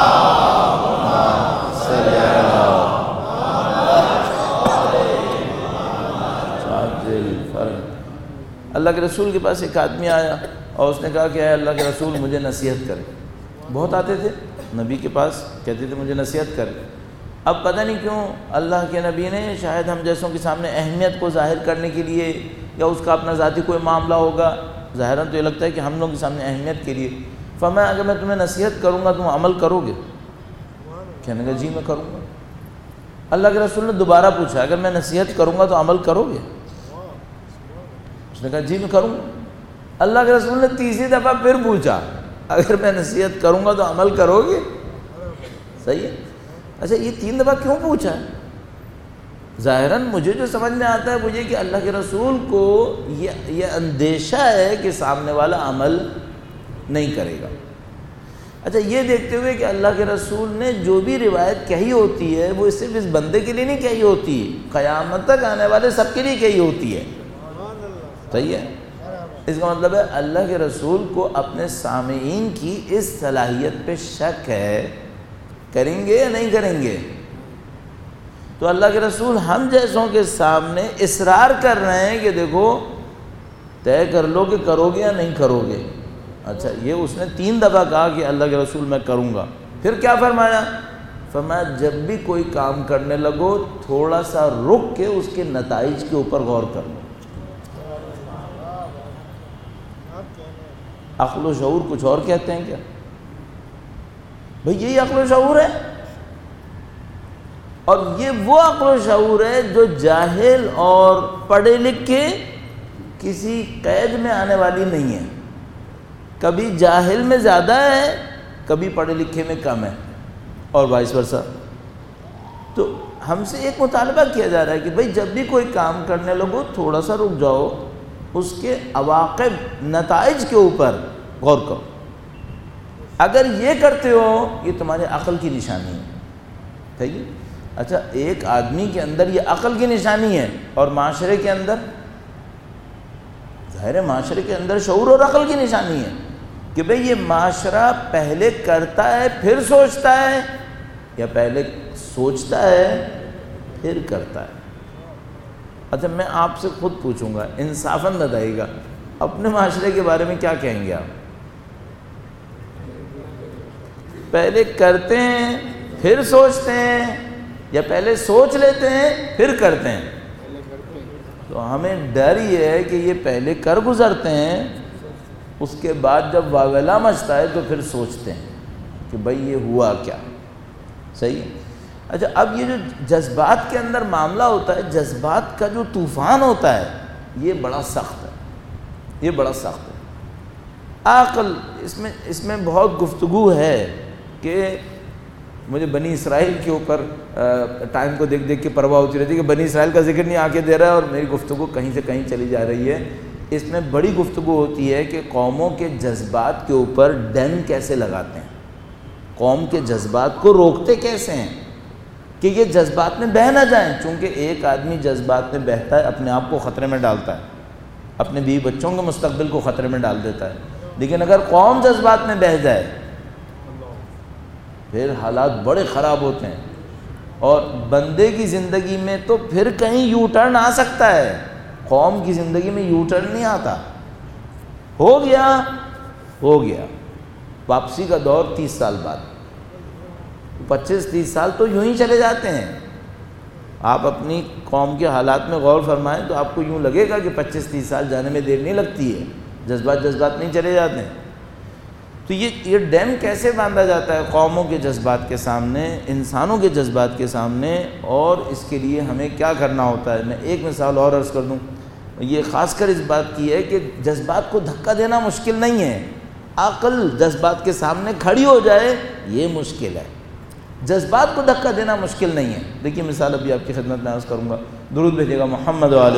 اللہ کے رسول کے پاس ایک آدمی آیا اور اس نے کہا کہ اے اللہ کے رسول مجھے نصیحت کرے. بہت آتے تھے نبی کے پاس، کہتے تھے مجھے نصیحت کرے. اب پتہ نہیں کیوں اللہ کے نبی نے شاید ہم جیسوں کے سامنے اہمیت کو ظاہر کرنے کے لیے، یا اس کا اپنا ذاتی کوئی معاملہ ہوگا، ظاہراً تو یہ لگتا ہے کہ ہم لوگوں کے سامنے اہمیت کے لیے، فرمایا اگر میں تمہیں نصیحت کروں گا تم عمل کرو گے؟ کہنے کا جی میں کروں گا. اللہ کے رسول نے دوبارہ پوچھا اگر میں نصیحت کروں گا تو عمل کرو گے؟ اس نے کہا جی میں کروں گا. اللہ کے رسول نے تیسری دفعہ پھر پوچھا اگر میں نصیحت کروں گا تو عمل کرو گے؟ صحیح ہے. اچھا یہ تین دفعہ کیوں پوچھا ہے؟ ظاہراً مجھے جو سمجھ میں آتا ہے وہ یہ کہ اللہ کے رسول کو یہ یہ اندیشہ ہے کہ سامنے والا عمل نہیں کرے گا. اچھا یہ دیکھتے ہوئے کہ اللہ کے رسول نے جو بھی روایت کہی ہوتی ہے وہ صرف اس بندے کے لیے نہیں کہی ہوتی، قیامت تک آنے والے سب کے لیے کہی ہوتی ہے. صحیح ہے. اس کا مطلب ہے اللہ کے رسول کو اپنے سامعین کی اس صلاحیت پہ شک ہے، کریں گے یا نہیں کریں گے. تو اللہ کے رسول ہم جیسوں کے سامنے اصرار کر رہے ہیں کہ دیکھو طے کر لو کہ کرو گے یا نہیں کرو گے. اچھا یہ اس نے تین دفعہ کہا کہ اللہ کے رسول میں کروں گا. پھر کیا فرمایا؟ فرمایا جب بھی کوئی کام کرنے لگو تھوڑا سا رک کے اس کے نتائج کے اوپر غور کر لو. عقل و شعور کچھ اور کہتے ہیں کیا؟ بھئی یہی عقل و شعور ہے. اور یہ وہ عقل و شعور ہے جو جاہل اور پڑھے لکھے کسی قید میں آنے والی نہیں ہے. کبھی جاہل میں زیادہ ہے، کبھی پڑھے لکھے میں کم ہے، اور وائس ورثہ. تو ہم سے ایک مطالبہ کیا جا رہا ہے کہ بھئی جب بھی کوئی کام کرنے لگو تھوڑا سا رک جاؤ، اس کے عواقب نتائج کے اوپر غور کرو. اگر یہ کرتے ہو یہ تمہارے عقل کی نشانی ہے. ٹھیک ہے. اچھا ایک آدمی کے اندر یہ عقل کی نشانی ہے اور معاشرے کے اندر، ظاہر معاشرے کے اندر شعور اور عقل کی نشانی ہے کہ بھئی یہ معاشرہ پہلے کرتا ہے پھر سوچتا ہے یا پہلے سوچتا ہے پھر کرتا ہے۔ اچھا میں آپ سے خود پوچھوں گا، انصافاً بتائیے گا اپنے معاشرے کے بارے میں کیا کہیں گے آپ؟ پہلے کرتے ہیں پھر سوچتے ہیں یا پہلے سوچ لیتے ہیں پھر کرتے ہیں؟ تو ہمیں ڈر یہ ہے کہ یہ پہلے کر گزرتے ہیں، اس کے بعد جب واویلا مچتا ہے تو پھر سوچتے ہیں کہ بھئی یہ ہوا کیا۔ صحیح ہے۔ اچھا اب یہ جو جذبات کے اندر معاملہ ہوتا ہے، جذبات کا جو طوفان ہوتا ہے یہ بڑا سخت ہے، یہ بڑا سخت ہے۔ عقل اس میں اس میں بہت گفتگو ہے کہ مجھے بنی اسرائیل کے اوپر ٹائم کو دیکھ دیکھ کے پرواہ ہوتی رہتی ہے کہ بنی اسرائیل کا ذکر نہیں آکے دے رہا ہے اور میری گفتگو کہیں سے کہیں چلی جا رہی ہے۔ اس میں بڑی گفتگو ہوتی ہے کہ قوموں کے جذبات کے اوپر ڈیم کیسے لگاتے ہیں، قوم کے جذبات کو روکتے کیسے ہیں کہ یہ جذبات میں بہہ نہ جائیں، چونکہ ایک آدمی جذبات میں بہتا ہے اپنے آپ کو خطرے میں ڈالتا ہے، اپنے بیوی بچوں کے مستقبل کو خطرے میں ڈال دیتا ہے، لیکن اگر قوم جذبات میں بہہ جائے پھر حالات بڑے خراب ہوتے ہیں، اور بندے کی زندگی میں تو پھر کہیں یو ٹرن آ سکتا ہے، قوم کی زندگی میں یو ٹرن نہیں آتا۔ ہو گیا ہو گیا واپسی کا دور تیس سال بعد، پچیس تیس سال تو یوں ہی چلے جاتے ہیں۔ آپ اپنی قوم کے حالات میں غور فرمائیں تو آپ کو یوں لگے گا کہ پچیس تیس سال جانے میں دیر نہیں لگتی ہے، جذبات جذبات نہیں چلے جاتے ہیں۔ تو یہ یہ ڈیم کیسے باندھا جاتا ہے قوموں کے جذبات کے سامنے، انسانوں کے جذبات کے سامنے، اور اس کے لیے ہمیں کیا کرنا ہوتا ہے؟ میں ایک مثال اور عرض کر دوں، یہ خاص کر اس بات کی ہے کہ جذبات کو دھکا دینا مشکل نہیں ہے، عقل جذبات کے سامنے کھڑی ہو جائے یہ مشکل ہے، جذبات کو دھکا دینا مشکل نہیں ہے۔ دیکھیے مثال ابھی آپ کی خدمت میں عرض کروں گا، درود بھیجیے گا محمد و آل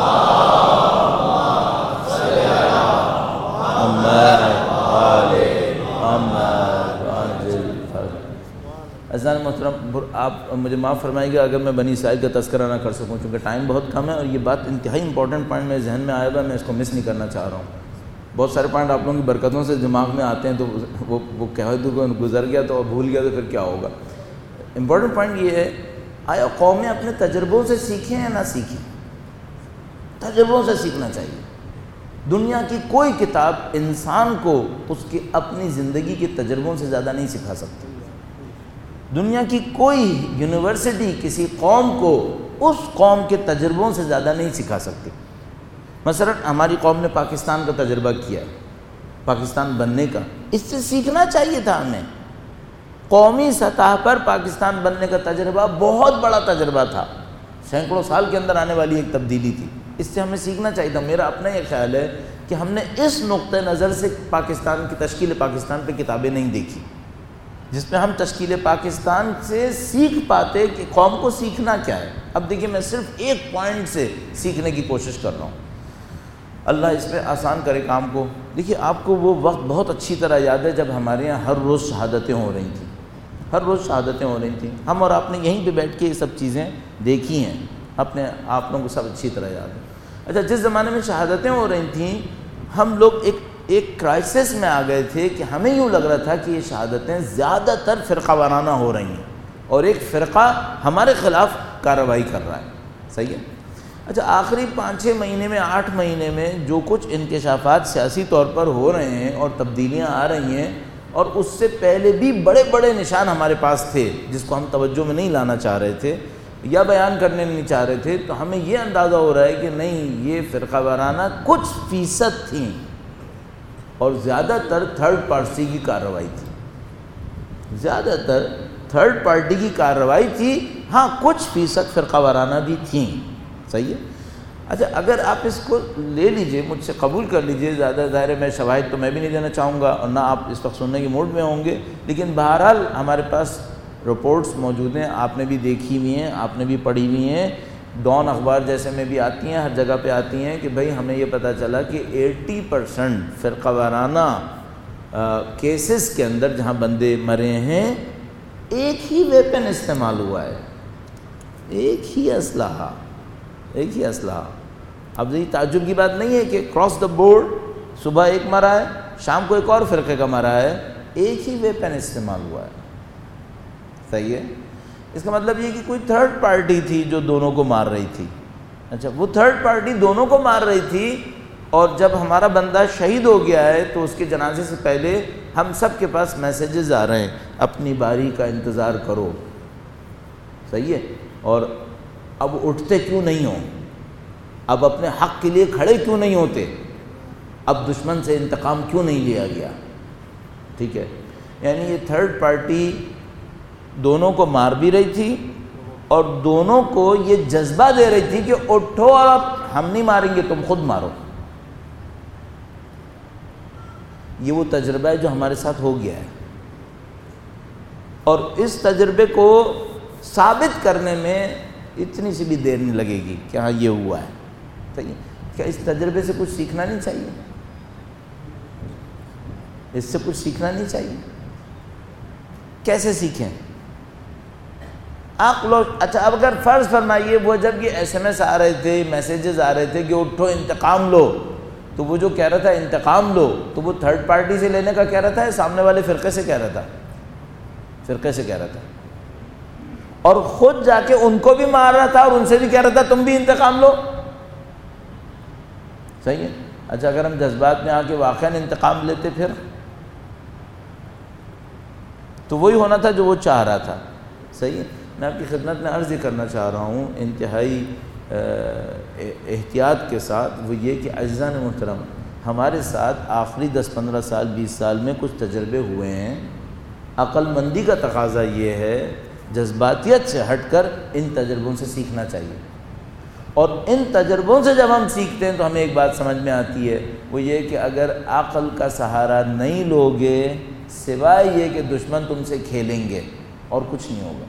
عزیزان محترم، آپ مجھے معاف فرمائیے گا اگر میں بنی اسرائیل کا تذکرہ نہ کر سکوں، چونکہ ٹائم بہت کم ہے اور یہ بات انتہائی امپورٹنٹ پوائنٹ میرے ذہن میں آیا ہوا ہے، میں اس کو مس نہیں کرنا چاہ رہا ہوں۔ بہت سارے پوائنٹ آپ لوگوں کی برکتوں سے دماغ میں آتے ہیں تو وہ وہ کہہ دوں گزر گیا تو بھول گیا تو پھر کیا ہوگا۔ امپورٹنٹ پوائنٹ یہ ہے، آیا قومیں اپنے تجربوں سے سیکھیں یا نہ سیکھیں؟ تجربوں سے سیکھنا چاہیے۔ دنیا کی کوئی کتاب انسان کو اس کی اپنی زندگی کے تجربوں سے زیادہ نہیں سکھا سکتی۔ دنیا کی کوئی یونیورسٹی کسی قوم کو اس قوم کے تجربوں سے زیادہ نہیں سکھا سکتی۔ مثلا ہماری قوم نے پاکستان کا تجربہ کیا ہے، پاکستان بننے کا، اس سے سیکھنا چاہیے تھا ہمیں۔ قومی سطح پر پاکستان بننے کا تجربہ بہت بڑا تجربہ تھا، سینکڑوں سال کے اندر آنے والی ایک تبدیلی تھی، اس سے ہمیں سیکھنا چاہیے تھا۔ میرا اپنا یہ خیال ہے کہ ہم نے اس نقطہ نظر سے پاکستان کی تشکیل پاکستان پہ کتابیں نہیں دیکھی جس میں ہم تشکیل پاکستان سے سیکھ پاتے کہ قوم کو سیکھنا کیا ہے۔ اب دیکھیے میں صرف ایک پوائنٹ سے سیکھنے کی کوشش کر رہا ہوں، اللہ اس پہ آسان کرے کام کو۔ دیکھیے آپ کو وہ وقت بہت اچھی طرح یاد ہے جب ہمارے یہاں ہر روز شہادتیں ہو رہی تھیں، ہر روز شہادتیں ہو رہی تھیں، ہم اور آپ نے یہیں پہ بیٹھ کے یہ سب چیزیں دیکھی ہیں، اپنے آپ لوگوں کو سب اچھی طرح یاد ہے۔ اچھا جس زمانے میں شہادتیں ہو رہی تھیں ہم لوگ ایک ایک کرائسس میں آ گئے تھے کہ ہمیں یوں لگ رہا تھا کہ یہ شہادتیں زیادہ تر فرقہ وارانہ ہو رہی ہیں اور ایک فرقہ ہمارے خلاف کارروائی کر رہا ہے، صحیح ہے۔ اچھا آخری پانچ چھ مہینے میں آٹھ مہینے میں جو کچھ انکشافات سیاسی طور پر ہو رہے ہیں اور تبدیلیاں آ رہی ہیں، اور اس سے پہلے بھی بڑے بڑے نشان ہمارے پاس تھے جس کو ہم توجہ میں نہیں لانا چاہ رہے تھے یا بیان کرنے نہیں چاہ رہے تھے، تو ہمیں یہ اندازہ ہو رہا ہے کہ نہیں یہ فرقہ وارانہ کچھ فیصد تھیں اور زیادہ تر تھرڈ پارٹی کی کارروائی تھی، زیادہ تر تھرڈ پارٹی کی کارروائی تھی، ہاں کچھ فیصد فرقہ وارانہ بھی تھیں، صحیح ہے۔ اچھا اگر آپ اس کو لے لیجئے، مجھ سے قبول کر لیجئے، زیادہ ظاہر ہے میں شواہد تو میں بھی نہیں دینا چاہوں گا اور نہ آپ اس وقت سننے کے موڈ میں ہوں گے، لیکن بہرحال ہمارے پاس رپورٹس موجود ہیں، آپ نے بھی دیکھی ہوئی ہیں، آپ نے بھی پڑھی ہوئی ہیں، ڈان اخبار جیسے میں بھی آتی ہیں، ہر جگہ پہ آتی ہیں کہ بھئی ہمیں یہ پتہ چلا کہ ایٹی پرسنٹ فرقہ وارانہ کیسز کے اندر جہاں بندے مرے ہیں ایک ہی ویپن استعمال ہوا ہے، ایک ہی اسلحہ ایک ہی اسلحہ اب یہ تعجب کی بات نہیں ہے کہ کراس دا بورڈ صبح ایک مرا ہے، شام کو ایک اور فرقے کا مرا ہے، ایک ہی ویپن استعمال ہوا ہے. صحیح ہے؟ اس کا مطلب یہ کہ کوئی تھرڈ پارٹی تھی جو دونوں کو مار رہی تھی. اچھا، وہ تھرڈ پارٹی دونوں کو مار رہی تھی، اور جب ہمارا بندہ شہید ہو گیا ہے تو اس کے جنازے سے پہلے ہم سب کے پاس میسیجز آ رہے ہیں اپنی باری کا انتظار کرو. صحیح ہے؟ اور اب اٹھتے کیوں نہیں ہو؟ اب اپنے حق کے لیے کھڑے کیوں نہیں ہوتے؟ اب دشمن سے انتقام کیوں نہیں لیا گیا؟ ٹھیک ہے، یعنی یہ تھرڈ پارٹی دونوں کو مار بھی رہی تھی اور دونوں کو یہ جذبہ دے رہی تھی کہ اٹھو اور اب ہم نہیں ماریں گے، تم خود مارو. یہ وہ تجربہ ہے جو ہمارے ساتھ ہو گیا ہے، اور اس تجربے کو ثابت کرنے میں اتنی سی بھی دیر نہیں لگے گی کہ ہاں یہ ہوا ہے. صحیح، کیا اس تجربے سے کچھ سیکھنا نہیں چاہیے؟ اس سے کچھ سیکھنا نہیں چاہیے؟ کیسے سیکھیں؟ آپ لوگ اچھا اب اگر فرض فرمائیے وہ جب یہ ایس ایم ایس آ رہے تھے، میسیجز آ رہے تھے کہ اٹھو انتقام لو، تو وہ جو کہہ رہا تھا انتقام لو، تو وہ تھرڈ پارٹی سے لینے کا کہہ رہا تھا، سامنے والے فرقے سے کہہ رہا تھا فرقے سے کہہ رہا تھا اور خود جا کے ان کو بھی مار رہا تھا اور ان سے بھی کہہ رہا تھا تم بھی انتقام لو. صحیح ہے؟ اچھا، اگر ہم جذبات میں آ کے واقعاً انتقام لیتے پھر تو وہی ہونا تھا جو وہ چاہ رہا تھا. صحیح ہے؟ میں آپ کی خدمت میں عرض یہ کرنا چاہ رہا ہوں انتہائی احتیاط کے ساتھ، وہ یہ کہ عزیزان محترم، ہمارے ساتھ آخری دس پندرہ سال بیس سال میں کچھ تجربے ہوئے ہیں. عقل مندی کا تقاضا یہ ہے جذباتیت سے ہٹ کر ان تجربوں سے سیکھنا چاہیے، اور ان تجربوں سے جب ہم سیکھتے ہیں تو ہمیں ایک بات سمجھ میں آتی ہے، وہ یہ کہ اگر عقل کا سہارا نہیں لوگے سوائے یہ کہ دشمن تم سے کھیلیں گے اور کچھ نہیں ہوگا.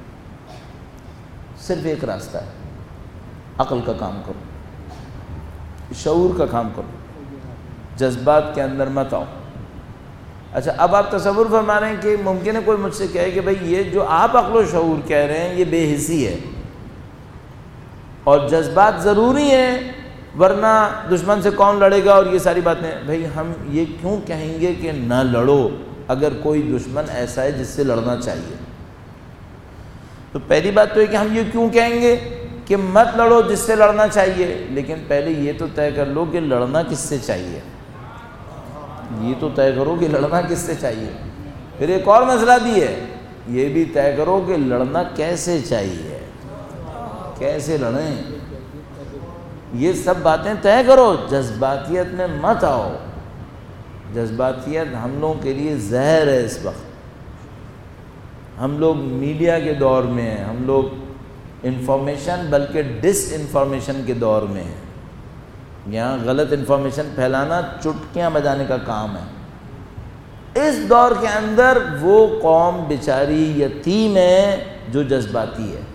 صرف ایک راستہ ہے، عقل کا کام کرو، شعور کا کام کرو، جذبات کے اندر مت آؤ. اچھا، اب آپ تصور فرما رہے ہیں کہ ممکن ہے کوئی مجھ سے کہے کہ بھئی یہ جو آپ عقل و شعور کہہ رہے ہیں یہ بے حسی ہے اور جذبات ضروری ہیں ورنہ دشمن سے کون لڑے گا اور یہ ساری باتیں. بھئی ہم یہ کیوں کہیں گے کہ نہ لڑو اگر کوئی دشمن ایسا ہے جس سے لڑنا چاہیے؟ تو پہلی بات تو ہے کہ ہم یہ کیوں کہیں گے کہ مت لڑو جس سے لڑنا چاہیے، لیکن پہلے یہ تو طے کر لو کہ لڑنا کس سے چاہیے. یہ تو طے کرو کہ لڑنا کس سے چاہیے. پھر ایک اور مسئلہ بھی ہے، یہ بھی طے کرو کہ لڑنا کیسے چاہیے، کیسے لڑیں. یہ سب باتیں طے کرو، جذباتیت میں مت آؤ. جذباتیت ہم لوگوں کے لیے زہر ہے. اس وقت ہم لوگ میڈیا کے دور میں ہیں، ہم لوگ انفارمیشن بلکہ ڈس انفارمیشن کے دور میں ہیں. یہاں غلط انفارمیشن پھیلانا چٹکیاں بجانے کا کام ہے. اس دور کے اندر وہ قوم بیچاری یتیم ہے جو جذباتی ہے.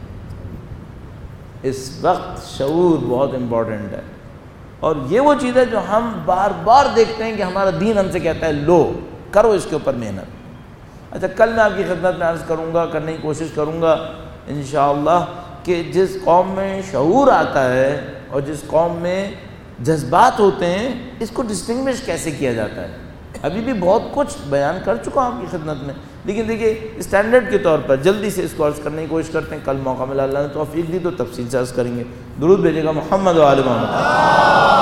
اس وقت شعور بہت امپورٹنٹ ہے، اور یہ وہ چیز ہے جو ہم بار بار دیکھتے ہیں کہ ہمارا دین ہم سے کہتا ہے لو کرو اس کے اوپر محنت. اچھا، کل میں آپ کی خدمت میں عرض کروں گا، کرنے کی کوشش کروں گا انشاءاللہ کہ جس قوم میں شعور آتا ہے اور جس قوم میں جذبات ہوتے ہیں اس کو ڈسٹنگوش کیسے کیا جاتا ہے. ابھی بھی بہت کچھ بیان کر چکا ہوں آپ کی خدمت میں، لیکن دیکھیے اسٹینڈرڈ کے طور پر جلدی سے اس کو عرض کرنے کی کوشش کرتے ہیں. کل موقع ملا، اللہ نے توفیق دی تو تفصیل سے عرض کریں گے. درود بھیجے گا محمد و آل محمد.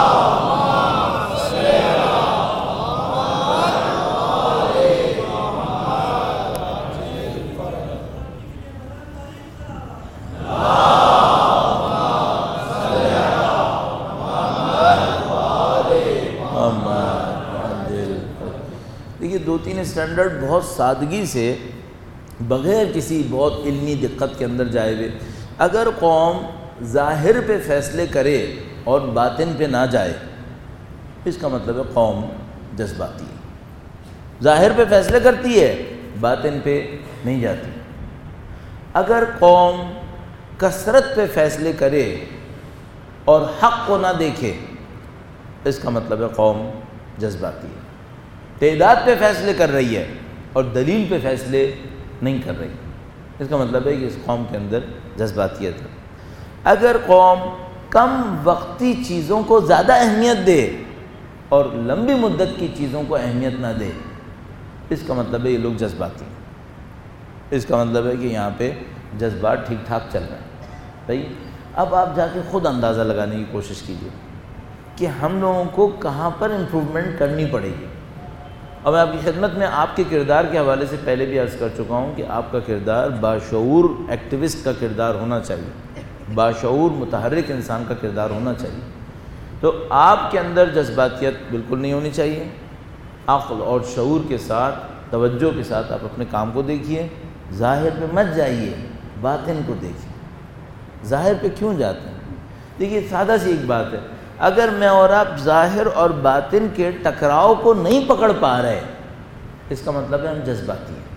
دیکھیے دو تین اسٹینڈرڈ بہت سادگی سے بغیر کسی بہت علمی دقت کے اندر جائے ہوئے. اگر قوم ظاہر پہ فیصلے کرے اور باطن پہ نہ جائے اس کا مطلب ہے قوم جذباتی ہے. ظاہر پہ فیصلے کرتی ہے، باطن پہ نہیں جاتی. اگر قوم کثرت پہ فیصلے کرے اور حق کو نہ دیکھے اس کا مطلب ہے قوم جذباتی ہے. تعداد پہ فیصلے کر رہی ہے اور دلیل پہ فیصلے نہیں کر رہی. اس کا مطلب ہے کہ اس قوم کے اندر جذباتیت ہے۔ اگر قوم کم وقتی چیزوں کو زیادہ اہمیت دے اور لمبی مدت کی چیزوں کو اہمیت نہ دے، اس کا مطلب ہے یہ لوگ جذباتی ہیں، اس کا مطلب ہے کہ یہاں پہ جذبات ٹھیک ٹھاک چل رہے ہیں۔ بھائی اب آپ جا کے خود اندازہ لگانے کی کوشش کیجیے کہ ہم لوگوں کو کہاں پر امپروومنٹ کرنی پڑے گی۔ اور میں آپ کی خدمت میں آپ کے کردار کے حوالے سے پہلے بھی عرض کر چکا ہوں کہ آپ کا کردار باشعور ایکٹیوسٹ کا کردار ہونا چاہیے، باشعور متحرک انسان کا کردار ہونا چاہیے۔ تو آپ کے اندر جذباتیت بالکل نہیں ہونی چاہیے، عقل اور شعور کے ساتھ، توجہ کے ساتھ آپ اپنے کام کو دیکھیے، ظاہر پہ مت جائیے، باطن کو دیکھیے۔ ظاہر پہ کیوں جاتے ہیں؟ دیکھیے سادہ سی ایک بات ہے، اگر میں اور آپ ظاہر اور باطن کے ٹکراؤ کو نہیں پکڑ پا رہے، اس کا مطلب ہے ہم جذباتی ہیں۔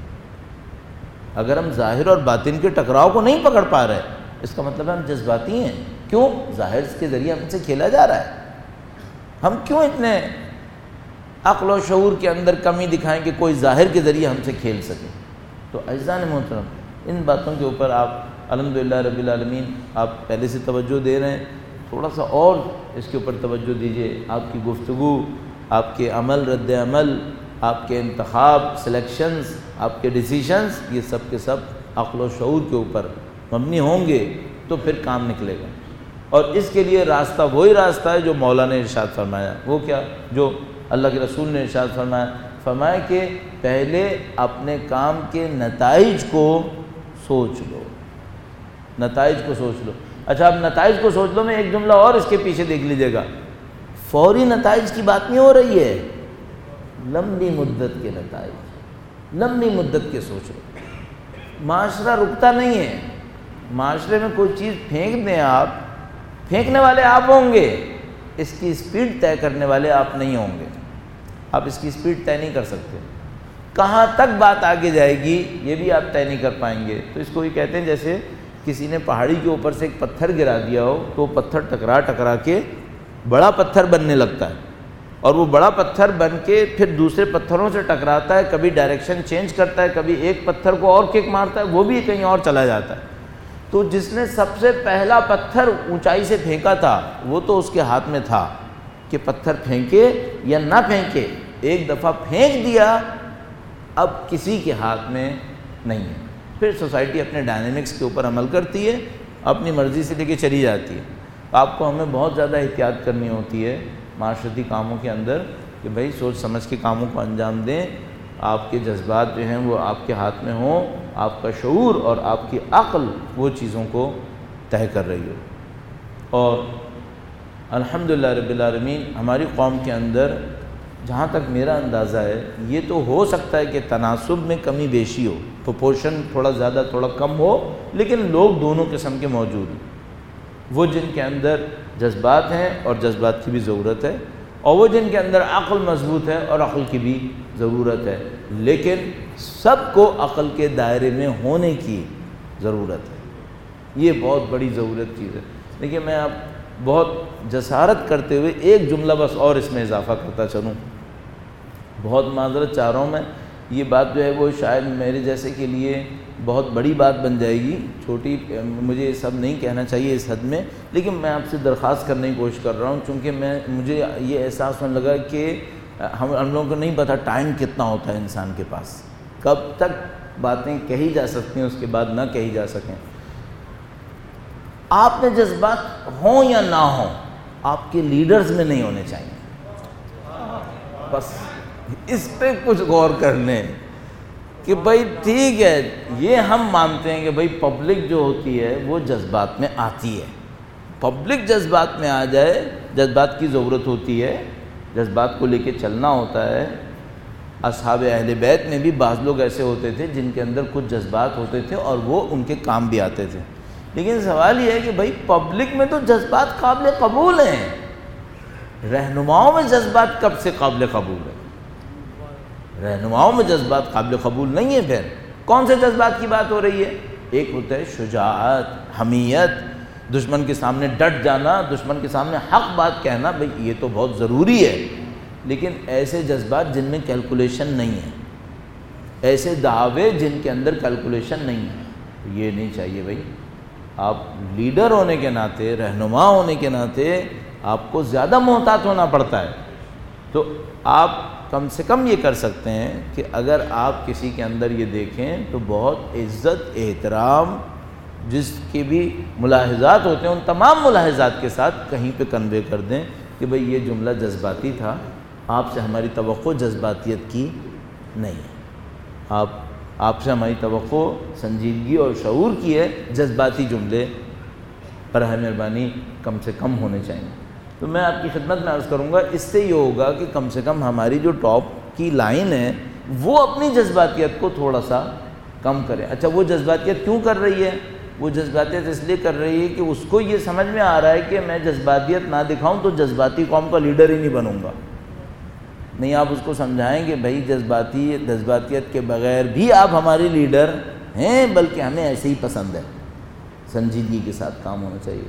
اگر ہم ظاہر اور باطن کے ٹکراؤ کو نہیں پکڑ پا رہے، اس کا مطلب ہے ہم جذباتی ہیں۔ کیوں؟ ظاہر کے ذریعے ہم سے کھیلا جا رہا ہے۔ ہم کیوں اتنے عقل و شعور کے اندر کمی دکھائیں کہ کوئی ظاہر کے ذریعے ہم سے کھیل سکے؟ تو اعزان محترم، ان باتوں کے اوپر آپ الحمدللہ رب العالمین آپ پہلے سے توجہ دے رہے ہیں، تھوڑا سا اور اس کے اوپر توجہ دیجئے۔ آپ کی گفتگو، آپ کے عمل، رد عمل، آپ کے انتخاب، سلیکشنز، آپ کے ڈیسیشنز، یہ سب کے سب عقل و شعور کے اوپر مبنی ہوں گے تو پھر کام نکلے گا۔ اور اس کے لیے راستہ وہی راستہ ہے جو مولا نے ارشاد فرمایا۔ وہ کیا؟ جو اللہ کے رسول نے ارشاد فرمایا فرمایا کہ پہلے اپنے کام کے نتائج کو سوچ لو، نتائج کو سوچ لو۔ اچھا اب نتائج کو سوچ لو میں ایک جملہ اور اس کے پیچھے دیکھ لیجیے گا، فوری نتائج کی بات نہیں ہو رہی ہے، لمبی مدت کے نتائج، لمبی مدت کے سوچ لو۔ معاشرہ رکتا نہیں ہے، معاشرے میں کوئی چیز پھینک دیں آپ، پھینکنے والے آپ ہوں گے، اس کی اسپیڈ طے کرنے والے آپ نہیں ہوں گے۔ آپ اس کی اسپیڈ طے نہیں کر سکتے، کہاں تک بات آگے جائے گی یہ بھی آپ طے نہیں کر پائیں گے۔ تو اس کو یہ کہتے ہیں جیسے کسی نے پہاڑی کے اوپر سے ایک پتھر گرا دیا ہو تو وہ پتھر ٹکرا ٹکرا کے بڑا پتھر بننے لگتا ہے، اور وہ بڑا پتھر بن کے پھر دوسرے پتھروں سے ٹکراتا ہے، کبھی ڈائریکشن چینج کرتا ہے، کبھی ایک پتھر کو اور کک مارتا ہے، وہ بھی کہیں اور چلا جاتا ہے۔ تو جس نے سب سے پہلا پتھر اونچائی سے پھینکا تھا وہ تو اس کے ہاتھ میں تھا کہ پتھر پھینکے یا نہ پھینکے، ایک دفعہ پھینک دیا، اب کسی کے ہاتھ میں نہیں ہے۔ پھر سوسائٹی اپنے ڈائنامکس کے اوپر عمل کرتی ہے، اپنی مرضی سے لے کے چلی جاتی ہے۔ آپ کو ہمیں بہت زیادہ احتیاط کرنی ہوتی ہے معاشرتی کاموں کے اندر کہ بھائی سوچ سمجھ کے کاموں کو انجام دیں، آپ کے جذبات جو ہیں وہ آپ کے ہاتھ میں ہوں، آپ کا شعور اور آپ کی عقل وہ چیزوں کو طے کر رہی ہو۔ اور الحمدللہ رب العالمین ہماری قوم کے اندر جہاں تک میرا اندازہ ہے یہ تو ہو سکتا ہے کہ تناسب میں کمی بیشی ہو، پروپورشن تھوڑا زیادہ تھوڑا کم ہو، لیکن لوگ دونوں قسم کے موجود ہیں، وہ جن کے اندر جذبات ہیں اور جذبات کی بھی ضرورت ہے، اور وہ جن کے اندر عقل مضبوط ہے اور عقل کی بھی ضرورت ہے، لیکن سب کو عقل کے دائرے میں ہونے کی ضرورت ہے۔ یہ بہت بڑی ضرورت چیز ہے۔ دیکھیے میں اب بہت جسارت کرتے ہوئے ایک جملہ بس اور اس میں اضافہ کرتا چلوں، بہت معذرت چاہ رہا ہوں میں، یہ بات جو ہے وہ شاید میرے جیسے کے لیے بہت بڑی بات بن جائے گی، چھوٹی مجھے یہ سب نہیں کہنا چاہیے اس حد میں، لیکن میں آپ سے درخواست کرنے کی کوشش کر رہا ہوں، چونکہ میں مجھے یہ احساس ہونے لگا کہ ہم ہم لوگوں کو نہیں پتہ ٹائم کتنا ہوتا ہے انسان کے پاس، کب تک باتیں کہی جا سکتی ہیں اس کے بعد نہ کہی جا سکیں۔ آپ میں جذبات ہوں یا نہ ہوں، آپ کے لیڈرز میں نہیں ہونے چاہیے، بس اس پہ کچھ غور کر لیں کہ بھائی ٹھیک ہے یہ ہم مانتے ہیں کہ بھائی پبلک جو ہوتی ہے وہ جذبات میں آتی ہے، پبلک جذبات میں آ جائے، جذبات کی ضرورت ہوتی ہے، جذبات کو لے کے چلنا ہوتا ہے۔ اصحاب اہل بیت میں بھی بعض لوگ ایسے ہوتے تھے جن کے اندر کچھ جذبات ہوتے تھے اور وہ ان کے کام بھی آتے تھے، لیکن سوال یہ ہے کہ بھائی پبلک میں تو جذبات قابل قبول ہیں، رہنماؤں میں جذبات کب سے قابل قبول ہے؟ رہنماؤں میں جذبات قابل قبول نہیں ہے۔ پھر کون سے جذبات کی بات ہو رہی ہے؟ ایک ہوتا ہے شجاعت، حمیت، دشمن کے سامنے ڈٹ جانا، دشمن کے سامنے حق بات کہنا، بھئی یہ تو بہت ضروری ہے، لیکن ایسے جذبات جن میں کیلکولیشن نہیں ہے، ایسے دعوے جن کے اندر کیلکولیشن نہیں ہے، یہ نہیں چاہیے بھائی. آپ لیڈر ہونے کے ناطے، رہنما ہونے کے ناطے آپ کو زیادہ محتاط ہونا پڑتا ہے. تو آپ کم سے کم یہ کر سکتے ہیں کہ اگر آپ کسی کے اندر یہ دیکھیں تو بہت عزت، احترام، جس کے بھی ملاحظات ہوتے ہیں ان تمام ملاحظات کے ساتھ کہیں پہ کنوے کر دیں کہ بھئی یہ جملہ جذباتی تھا، آپ سے ہماری توقع جذباتیت کی نہیں ہے. آپ آپ سے ہماری توقع سنجیدگی اور شعور کی ہے، جذباتی جملے براہ مہربانی کم سے کم ہونے چاہیے. تو میں آپ کی خدمت میں عرض کروں گا اس سے یہ ہوگا کہ کم سے کم ہماری جو ٹاپ کی لائن ہے وہ اپنی جذباتیت کو تھوڑا سا کم کرے. اچھا وہ جذباتیت کیوں کر رہی ہے؟ وہ جذباتیت اس لیے کر رہی ہے کہ اس کو یہ سمجھ میں آ رہا ہے کہ میں جذباتیت نہ دکھاؤں تو جذباتی قوم کا لیڈر ہی نہیں بنوں گا. نہیں، آپ اس کو سمجھائیں کہ بھائی جذباتی جذباتیت کے بغیر بھی آپ ہمارے لیڈر ہیں، بلکہ ہمیں ایسے ہی پسند ہے. سنجیدگی کے ساتھ کام ہونا چاہیے.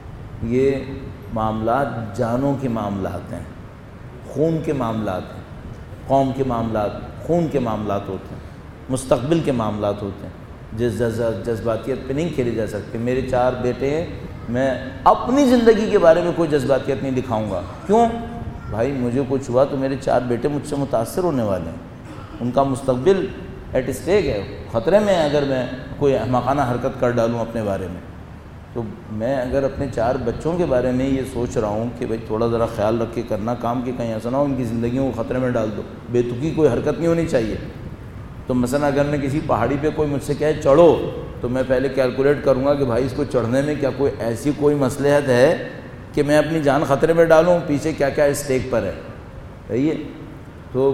یہ معاملات جانوں کے معاملات ہیں، خون کے معاملات ہیں، قوم کے معاملات، خون کے معاملات ہوتے ہیں، مستقبل کے معاملات ہوتے ہیں. جس جذباتیت پہ نہیں کھیلے جا سکتے. میرے چار بیٹے ہیں، میں اپنی زندگی کے بارے میں کوئی جذباتیت نہیں دکھاؤں گا. کیوں؟ بھائی مجھے کچھ ہوا تو میرے چار بیٹے مجھ سے متاثر ہونے والے ہیں، ان کا مستقبل ایٹ اسٹیک ہے، خطرے میں ہے. اگر میں کوئی احمقانہ حرکت کر ڈالوں اپنے بارے میں، تو میں اگر اپنے چار بچوں کے بارے میں یہ سوچ رہا ہوں کہ بھائی تھوڑا ذرا خیال رکھ کے کرنا کام، کہ کہیں ایسا نہ ہو ان کی زندگیوں کو خطرے میں ڈال دو. بے تکی کوئی حرکت نہیں ہونی چاہیے. تو مثلا اگر میں کسی پہاڑی پہ کوئی مجھ سے کہے چڑھو، تو میں پہلے کیلکولیٹ کروں گا کہ بھائی اس کو چڑھنے میں کیا کوئی ایسی کوئی مصلحت ہے کہ میں اپنی جان خطرے میں ڈالوں، پیچھے کیا کیا اسٹیک پر ہے. صحیح ہے. تو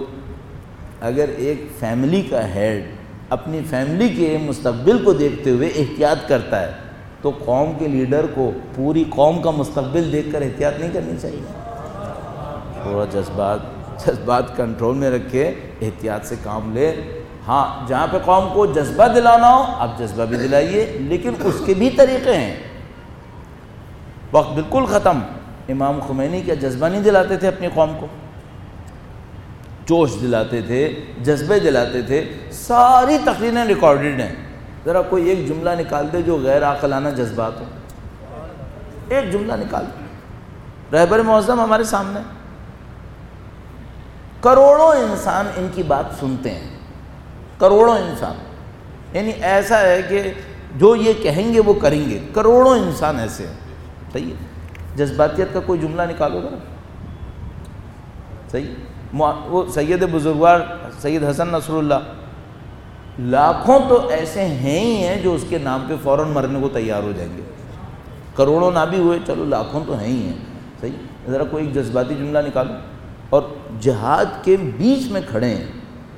اگر ایک فیملی کا ہیڈ اپنی فیملی کے مستقبل کو دیکھتے ہوئے احتیاط کرتا ہے تو قوم کے لیڈر کو پوری قوم کا مستقبل دیکھ کر احتیاط نہیں کرنی چاہیے. تھوڑا جذبات جذبات کنٹرول میں رکھے، احتیاط سے کام لے. ہاں جہاں پہ قوم کو جذبہ دلانا ہو آپ جذبہ بھی دلائیے، لیکن اس کے بھی طریقے ہیں. وقت بالکل ختم. امام خمینی کیا جذبہ نہیں دلاتے تھے اپنی قوم کو؟ جوش دلاتے تھے، جذبے دلاتے تھے. ساری تقریریں ریکارڈڈ ہیں. ذرا کوئی ایک جملہ نکال دے جو غیر عاقلانہ جذبات ہو. ایک جملہ نکال دے. رہبر معظم ہمارے سامنے، کروڑوں انسان ان کی بات سنتے ہیں، کروڑوں انسان. یعنی ایسا ہے کہ جو یہ کہیں گے وہ کریں گے. کروڑوں انسان ایسے ہیں. صحیح ہے. جذباتیت کا کوئی جملہ نکالو ذرا. صحیح. وہ سید بزرگوار سید حسن نصر اللہ، لاکھوں تو ایسے ہیں ہی ہیں جو اس کے نام پہ فوراً مرنے کو تیار ہو جائیں گے. کروڑوں نہ بھی ہوئے، چلو لاکھوں تو ہیں ہی ہیں. صحیح. ذرا کوئی جذباتی جملہ نکالو. اور جہاد کے بیچ میں کھڑے ہیں،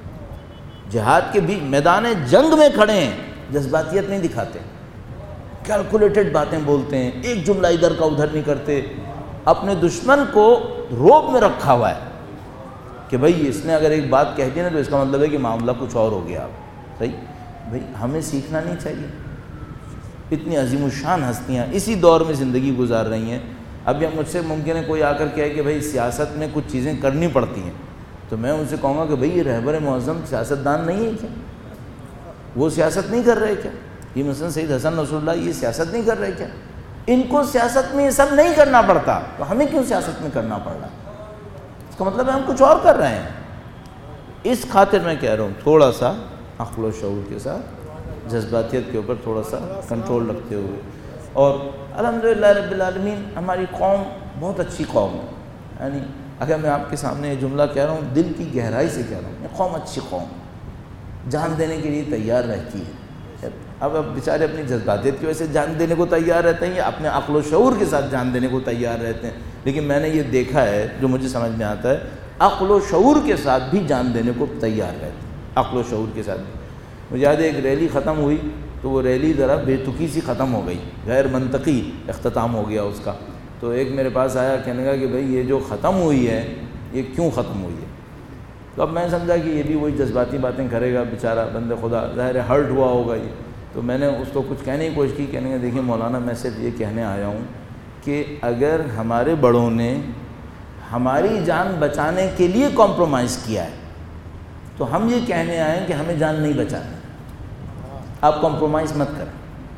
جہاد کے بیچ میدان جنگ میں کھڑے ہیں، جذباتیت نہیں دکھاتے، کیلکولیٹڈ باتیں بولتے ہیں، ایک جملہ ادھر کا ادھر نہیں کرتے. اپنے دشمن کو روب میں رکھا ہوا ہے کہ بھئی اس نے اگر ایک بات کہہ دی نا تو اس کا مطلب ہے کہ معاملہ کچھ اور ہو گیا. صحیح. بھئی ہمیں سیکھنا نہیں چاہیے. اتنی عظیم الشان ہستیاں اسی دور میں زندگی گزار رہی ہیں. اب یہ مجھ سے ممکن ہے کوئی آ کر کہے کہ بھئی سیاست میں کچھ چیزیں کرنی پڑتی ہیں، تو میں ان سے کہوں گا کہ بھئی یہ رہبر معظم سیاستدان نہیں ہے کیا؟ وہ سیاست نہیں کر رہے کیا؟ یہ مثلا سید حسن نصر اللہ یہ سیاست نہیں کر رہے کیا؟ ان کو سیاست میں یہ سب نہیں کرنا پڑتا، تو ہمیں کیوں سیاست میں کرنا پڑ رہا ہے؟ اس کا مطلب ہے ہم کچھ اور کر رہے ہیں. اس خاطر میں کہہ رہا ہوں تھوڑا سا عقل و شعور کے ساتھ، جذباتیت کے اوپر تھوڑا سا کنٹرول رکھتے ہوئے. اور الحمدللہ رب العالمین ہماری قوم بہت اچھی قوم ہے. یعنی اگر میں آپ کے سامنے یہ جملہ کہہ رہا ہوں دل کی گہرائی سے کہہ رہا ہوں، یہ قوم اچھی قوم، جان دینے کے لیے تیار رہتی ہے. اب اب بیچارے اپنی جذباتیت کی وجہ سے جان دینے کو تیار رہتے ہیں یا اپنے عقل و شعور کے ساتھ جان دینے کو تیار رہتے ہیں. لیکن میں نے یہ دیکھا ہے جو مجھے سمجھ میں آتا ہے، عقل و شعور کے ساتھ بھی جان دینے کو تیار رہتے ہیں. عقل و شعور کے ساتھ بھی. مجھے یاد ہے ایک ریلی ختم ہوئی تو وہ ریلی ذرا بے تکی سی ختم ہو گئی، غیر منطقی اختتام ہو گیا اس کا. تو ایک میرے پاس آیا کہنے لگا کہ بھئی یہ جو ختم ہوئی ہے یہ کیوں ختم ہوئی ہے؟ تو اب میں سمجھا کہ یہ بھی وہی جذباتی باتیں کرے گا بیچارہ بندے خدا، ظاہر ہے ہرٹ ہوا ہوگا یہ. تو میں نے اس کو کچھ کہنے کی کوشش کی. کہنے لگا دیکھیں مولانا میں صرف یہ کہنے آیا ہوں کہ اگر ہمارے بڑوں نے ہماری جان بچانے کے لیے کمپرومائز کیا ہے تو ہم یہ کہنے آئے ہیں کہ ہمیں جان نہیں بچانی. آپ کمپرومائز مت کریں.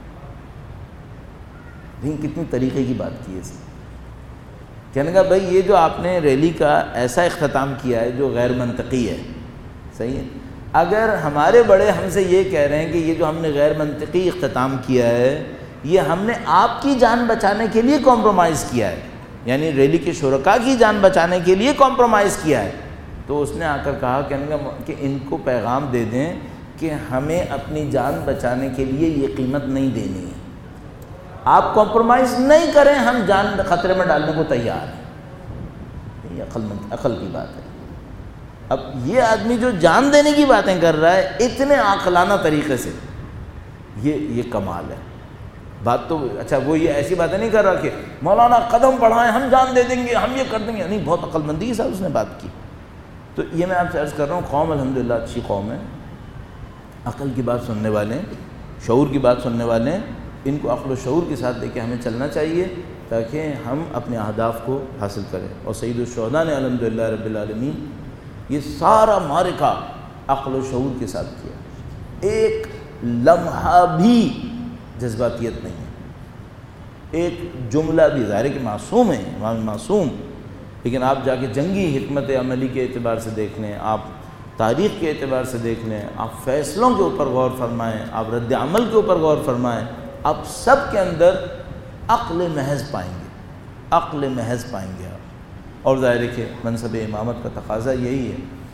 لیکن کتنی طریقے کی بات کی ہے اس نے. کہنے کا بھائی یہ جو آپ نے ریلی کا ایسا اختتام کیا ہے جو غیر منطقی ہے، صحیح ہے. اگر ہمارے بڑے ہم سے یہ کہہ رہے ہیں کہ یہ جو ہم نے غیر منطقی اختتام کیا ہے یہ ہم نے آپ کی جان بچانے کے لیے کمپرومائز کیا ہے، یعنی ریلی کے شرکاء کی جان بچانے کے لیے کمپرومائز کیا ہے، تو اس نے آ کر کہا کہ ان کو پیغام دے دیں کہ ہمیں اپنی جان بچانے کے لیے یہ قیمت نہیں دینی ہے. آپ کمپرومائز نہیں کریں، ہم جان خطرے میں ڈالنے کو تیار ہیں. یہ عقل مند عقل کی بات ہے. اب یہ آدمی جو جان دینے کی باتیں کر رہا ہے اتنے عاقلانہ طریقے سے، یہ یہ کمال ہے. بات تو اچھا وہ یہ ایسی باتیں نہیں کر رہا کہ مولانا قدم بڑھائیں ہم جان دے دیں گے ہم یہ کر دیں گے، نہیں، بہت عقل مندی کے ساتھ اس نے بات کی. تو یہ میں آپ سے عرض کر رہا ہوں قوم الحمدللہ اچھی قوم ہے، عقل کی بات سننے والے ہیں، شعور کی بات سننے والے ہیں. ان کو عقل و شعور کے ساتھ لے کے ہمیں چلنا چاہیے تاکہ ہم اپنے اہداف کو حاصل کریں. اور سید الشہداء نے الحمدللہ رب العالمین یہ سارا معرکہ عقل و شعور کے ساتھ کیا. ایک لمحہ بھی جذباتیت نہیں ہے، ایک جملہ بھی. ظاہر ہے کہ معصوم ہیں، امام معصوم، لیکن آپ جا کے جنگی حکمت عملی کے اعتبار سے دیکھ لیں، آپ تاریخ کے اعتبار سے دیکھ لیں، آپ فیصلوں کے اوپر غور فرمائیں، آپ رد عمل کے اوپر غور فرمائیں، آپ سب کے اندر عقل محض پائیں گے، عقل محض پائیں گے آپ. اور ظاہر ہے کہ منصب امامت کا تقاضا یہی ہے.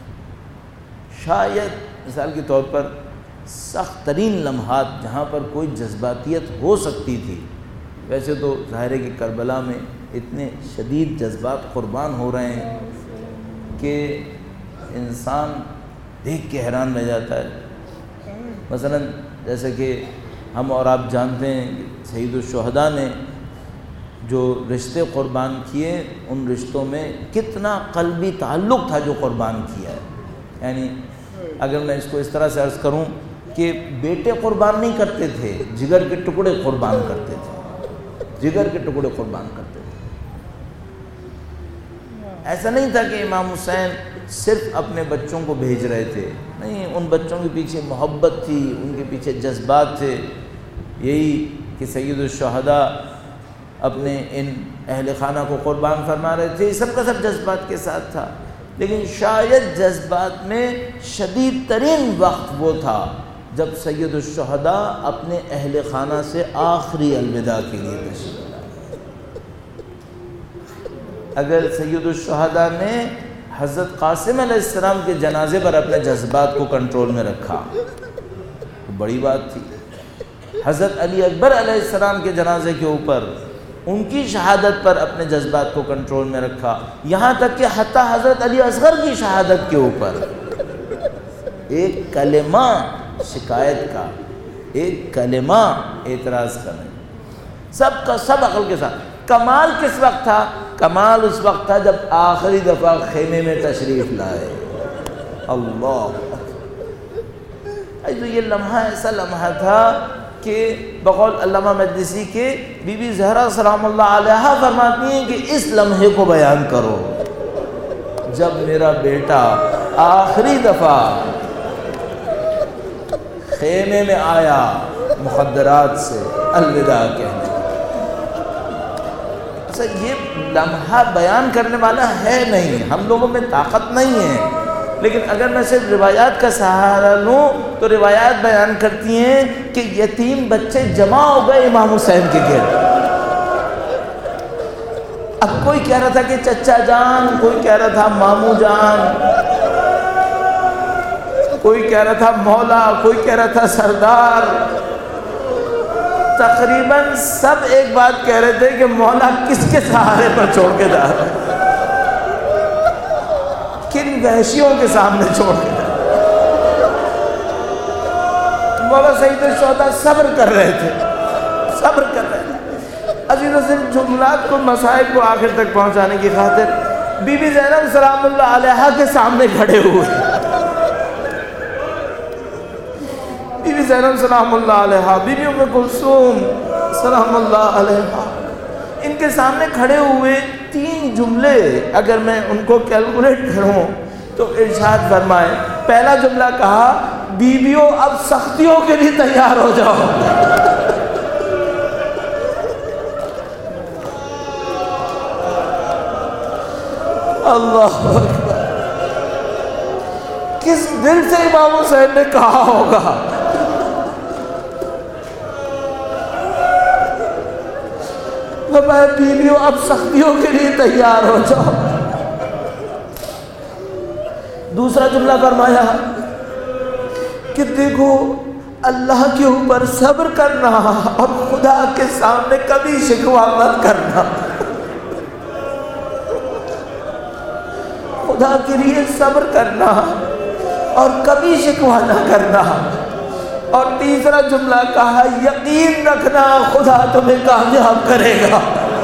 شاید مثال کے طور پر سخت ترین لمحات جہاں پر کوئی جذباتیت ہو سکتی تھی، ویسے تو ظاہر ہے کہ کربلا میں اتنے شدید جذبات قربان ہو رہے ہیں کہ انسان دیکھ کے حیران رہ جاتا ہے. مثلا جیسے کہ ہم اور آپ جانتے ہیں کہ سید الشہداء نے جو رشتے قربان کیے ان رشتوں میں کتنا قلبی تعلق تھا جو قربان کیا ہے. یعنی اگر میں اس کو اس طرح سے عرض کروں کہ بیٹے قربان نہیں کرتے تھے، جگر کے ٹکڑے قربان کرتے تھے، جگر کے ٹکڑے قربان کرتے تھے. ایسا نہیں تھا کہ امام حسین صرف اپنے بچوں کو بھیج رہے تھے، نہیں، ان بچوں کے پیچھے محبت تھی، ان کے پیچھے جذبات تھے. یہی کہ سید الشہداء اپنے ان اہل خانہ کو قربان فرما رہے تھے، سب کا سب جذبات کے ساتھ تھا. لیکن شاید جذبات میں شدید ترین وقت وہ تھا جب سید الشہداء اپنے اہل خانہ سے آخری الوداع کے لیے تشریف لائے. اگر سید الشہداء نے حضرت قاسم علیہ السلام کے جنازے پر اپنے جذبات کو کنٹرول میں رکھا تو بڑی بات تھی. حضرت علی اکبر علیہ السلام کے جنازے کے اوپر ان کی شہادت پر اپنے جذبات کو کنٹرول میں رکھا، یہاں تک کہ حتیٰ حضرت علی اصغر کی شہادت کے اوپر ایک کلمہ شکایت کا، ایک کلمہ اعتراض کا نہیں، سب کا سب عقل کے ساتھ. کمال کس وقت تھا؟ کمال اس وقت تھا جب آخری دفعہ خیمے میں تشریف لائے. اللہ، تو یہ لمحہ ایسا لمحہ تھا کہ بقول علامہ مجلسی کے بی بی زہرا سلام اللہ علیہا فرماتی ہیں کہ اس لمحے کو بیان کرو جب میرا بیٹا آخری دفعہ خیمے میں آیا مخدرات سے الوداع کہنے. اچھا، یہ لمحہ بیان کرنے والا ہے نہیں، ہم لوگوں میں طاقت نہیں ہے، لیکن اگر میں صرف روایات کا سہارا لوں تو روایات بیان کرتی ہیں کہ یتیم بچے جمع ہو گئے امام حسین کے گرد. اب کوئی کہہ رہا تھا کہ چچا جان، کوئی کہہ رہا تھا ماموں جان، کوئی کہہ رہا تھا مولا، کوئی کہہ رہا تھا سردار. تقریباً سب ایک بات کہہ رہے تھے کہ مولا کس کے سہارے پر چھوڑ کے جا رہا ہے، کن وحشیوں کے سامنے چھوڑ کے جا رہا ہے. مولا سید الشہداء صبر کر رہے تھے، صبر کر رہے تھے. عزیز عزیز جملات کو، مسائل کو آخر تک پہنچانے کی خاطر بی بی زینب سلام اللہ علیہا کے سامنے کھڑے ہوئے. بی بی زینب سلام اللہ علیہا، بی بی ام کلثوم سلام اللہ علیہا، ان کے سامنے کھڑے ہوئے تین جملے اگر میں ان کو کیلکولیٹ کروں تو ارشاد فرمائے. پہلا جملہ کہا بیویوں اب سختیوں کے لیے تیار ہو جاؤ. اللہ اکبر. کس دل سے امام حسین نے کہا ہوگا؟ میں بیویوں اب سختیوں کے لیے تیار ہو جاؤ. دوسرا جملہ فرمایا کہ دیکھو اللہ کے اوپر صبر کرنا اور خدا کے سامنے کبھی شکوہ مت کرنا. خدا کے لیے صبر کرنا اور کبھی شکوہ نہ کرنا. اور تیسرا جملہ کہا یقین رکھنا خدا تمہیں کامیاب کرے گا.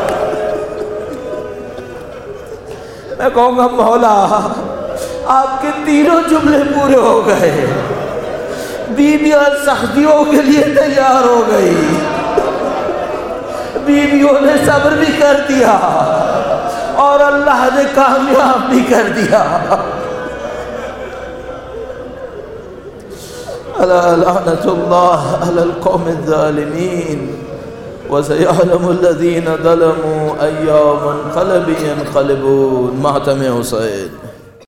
میں کہوں گا مولا آپ کے تینوں جملے پورے ہو گئے. بیویاں سختیوں کے لیے تیار ہو گئی, بیویوں نے صبر بھی کر دیا اور اللہ نے کامیاب بھی کر دیا. ألا لعنة الله على القوم الظالمين وسيعلم الذين ظلموا أيام منقلب ينقلبون. ماتم حسین.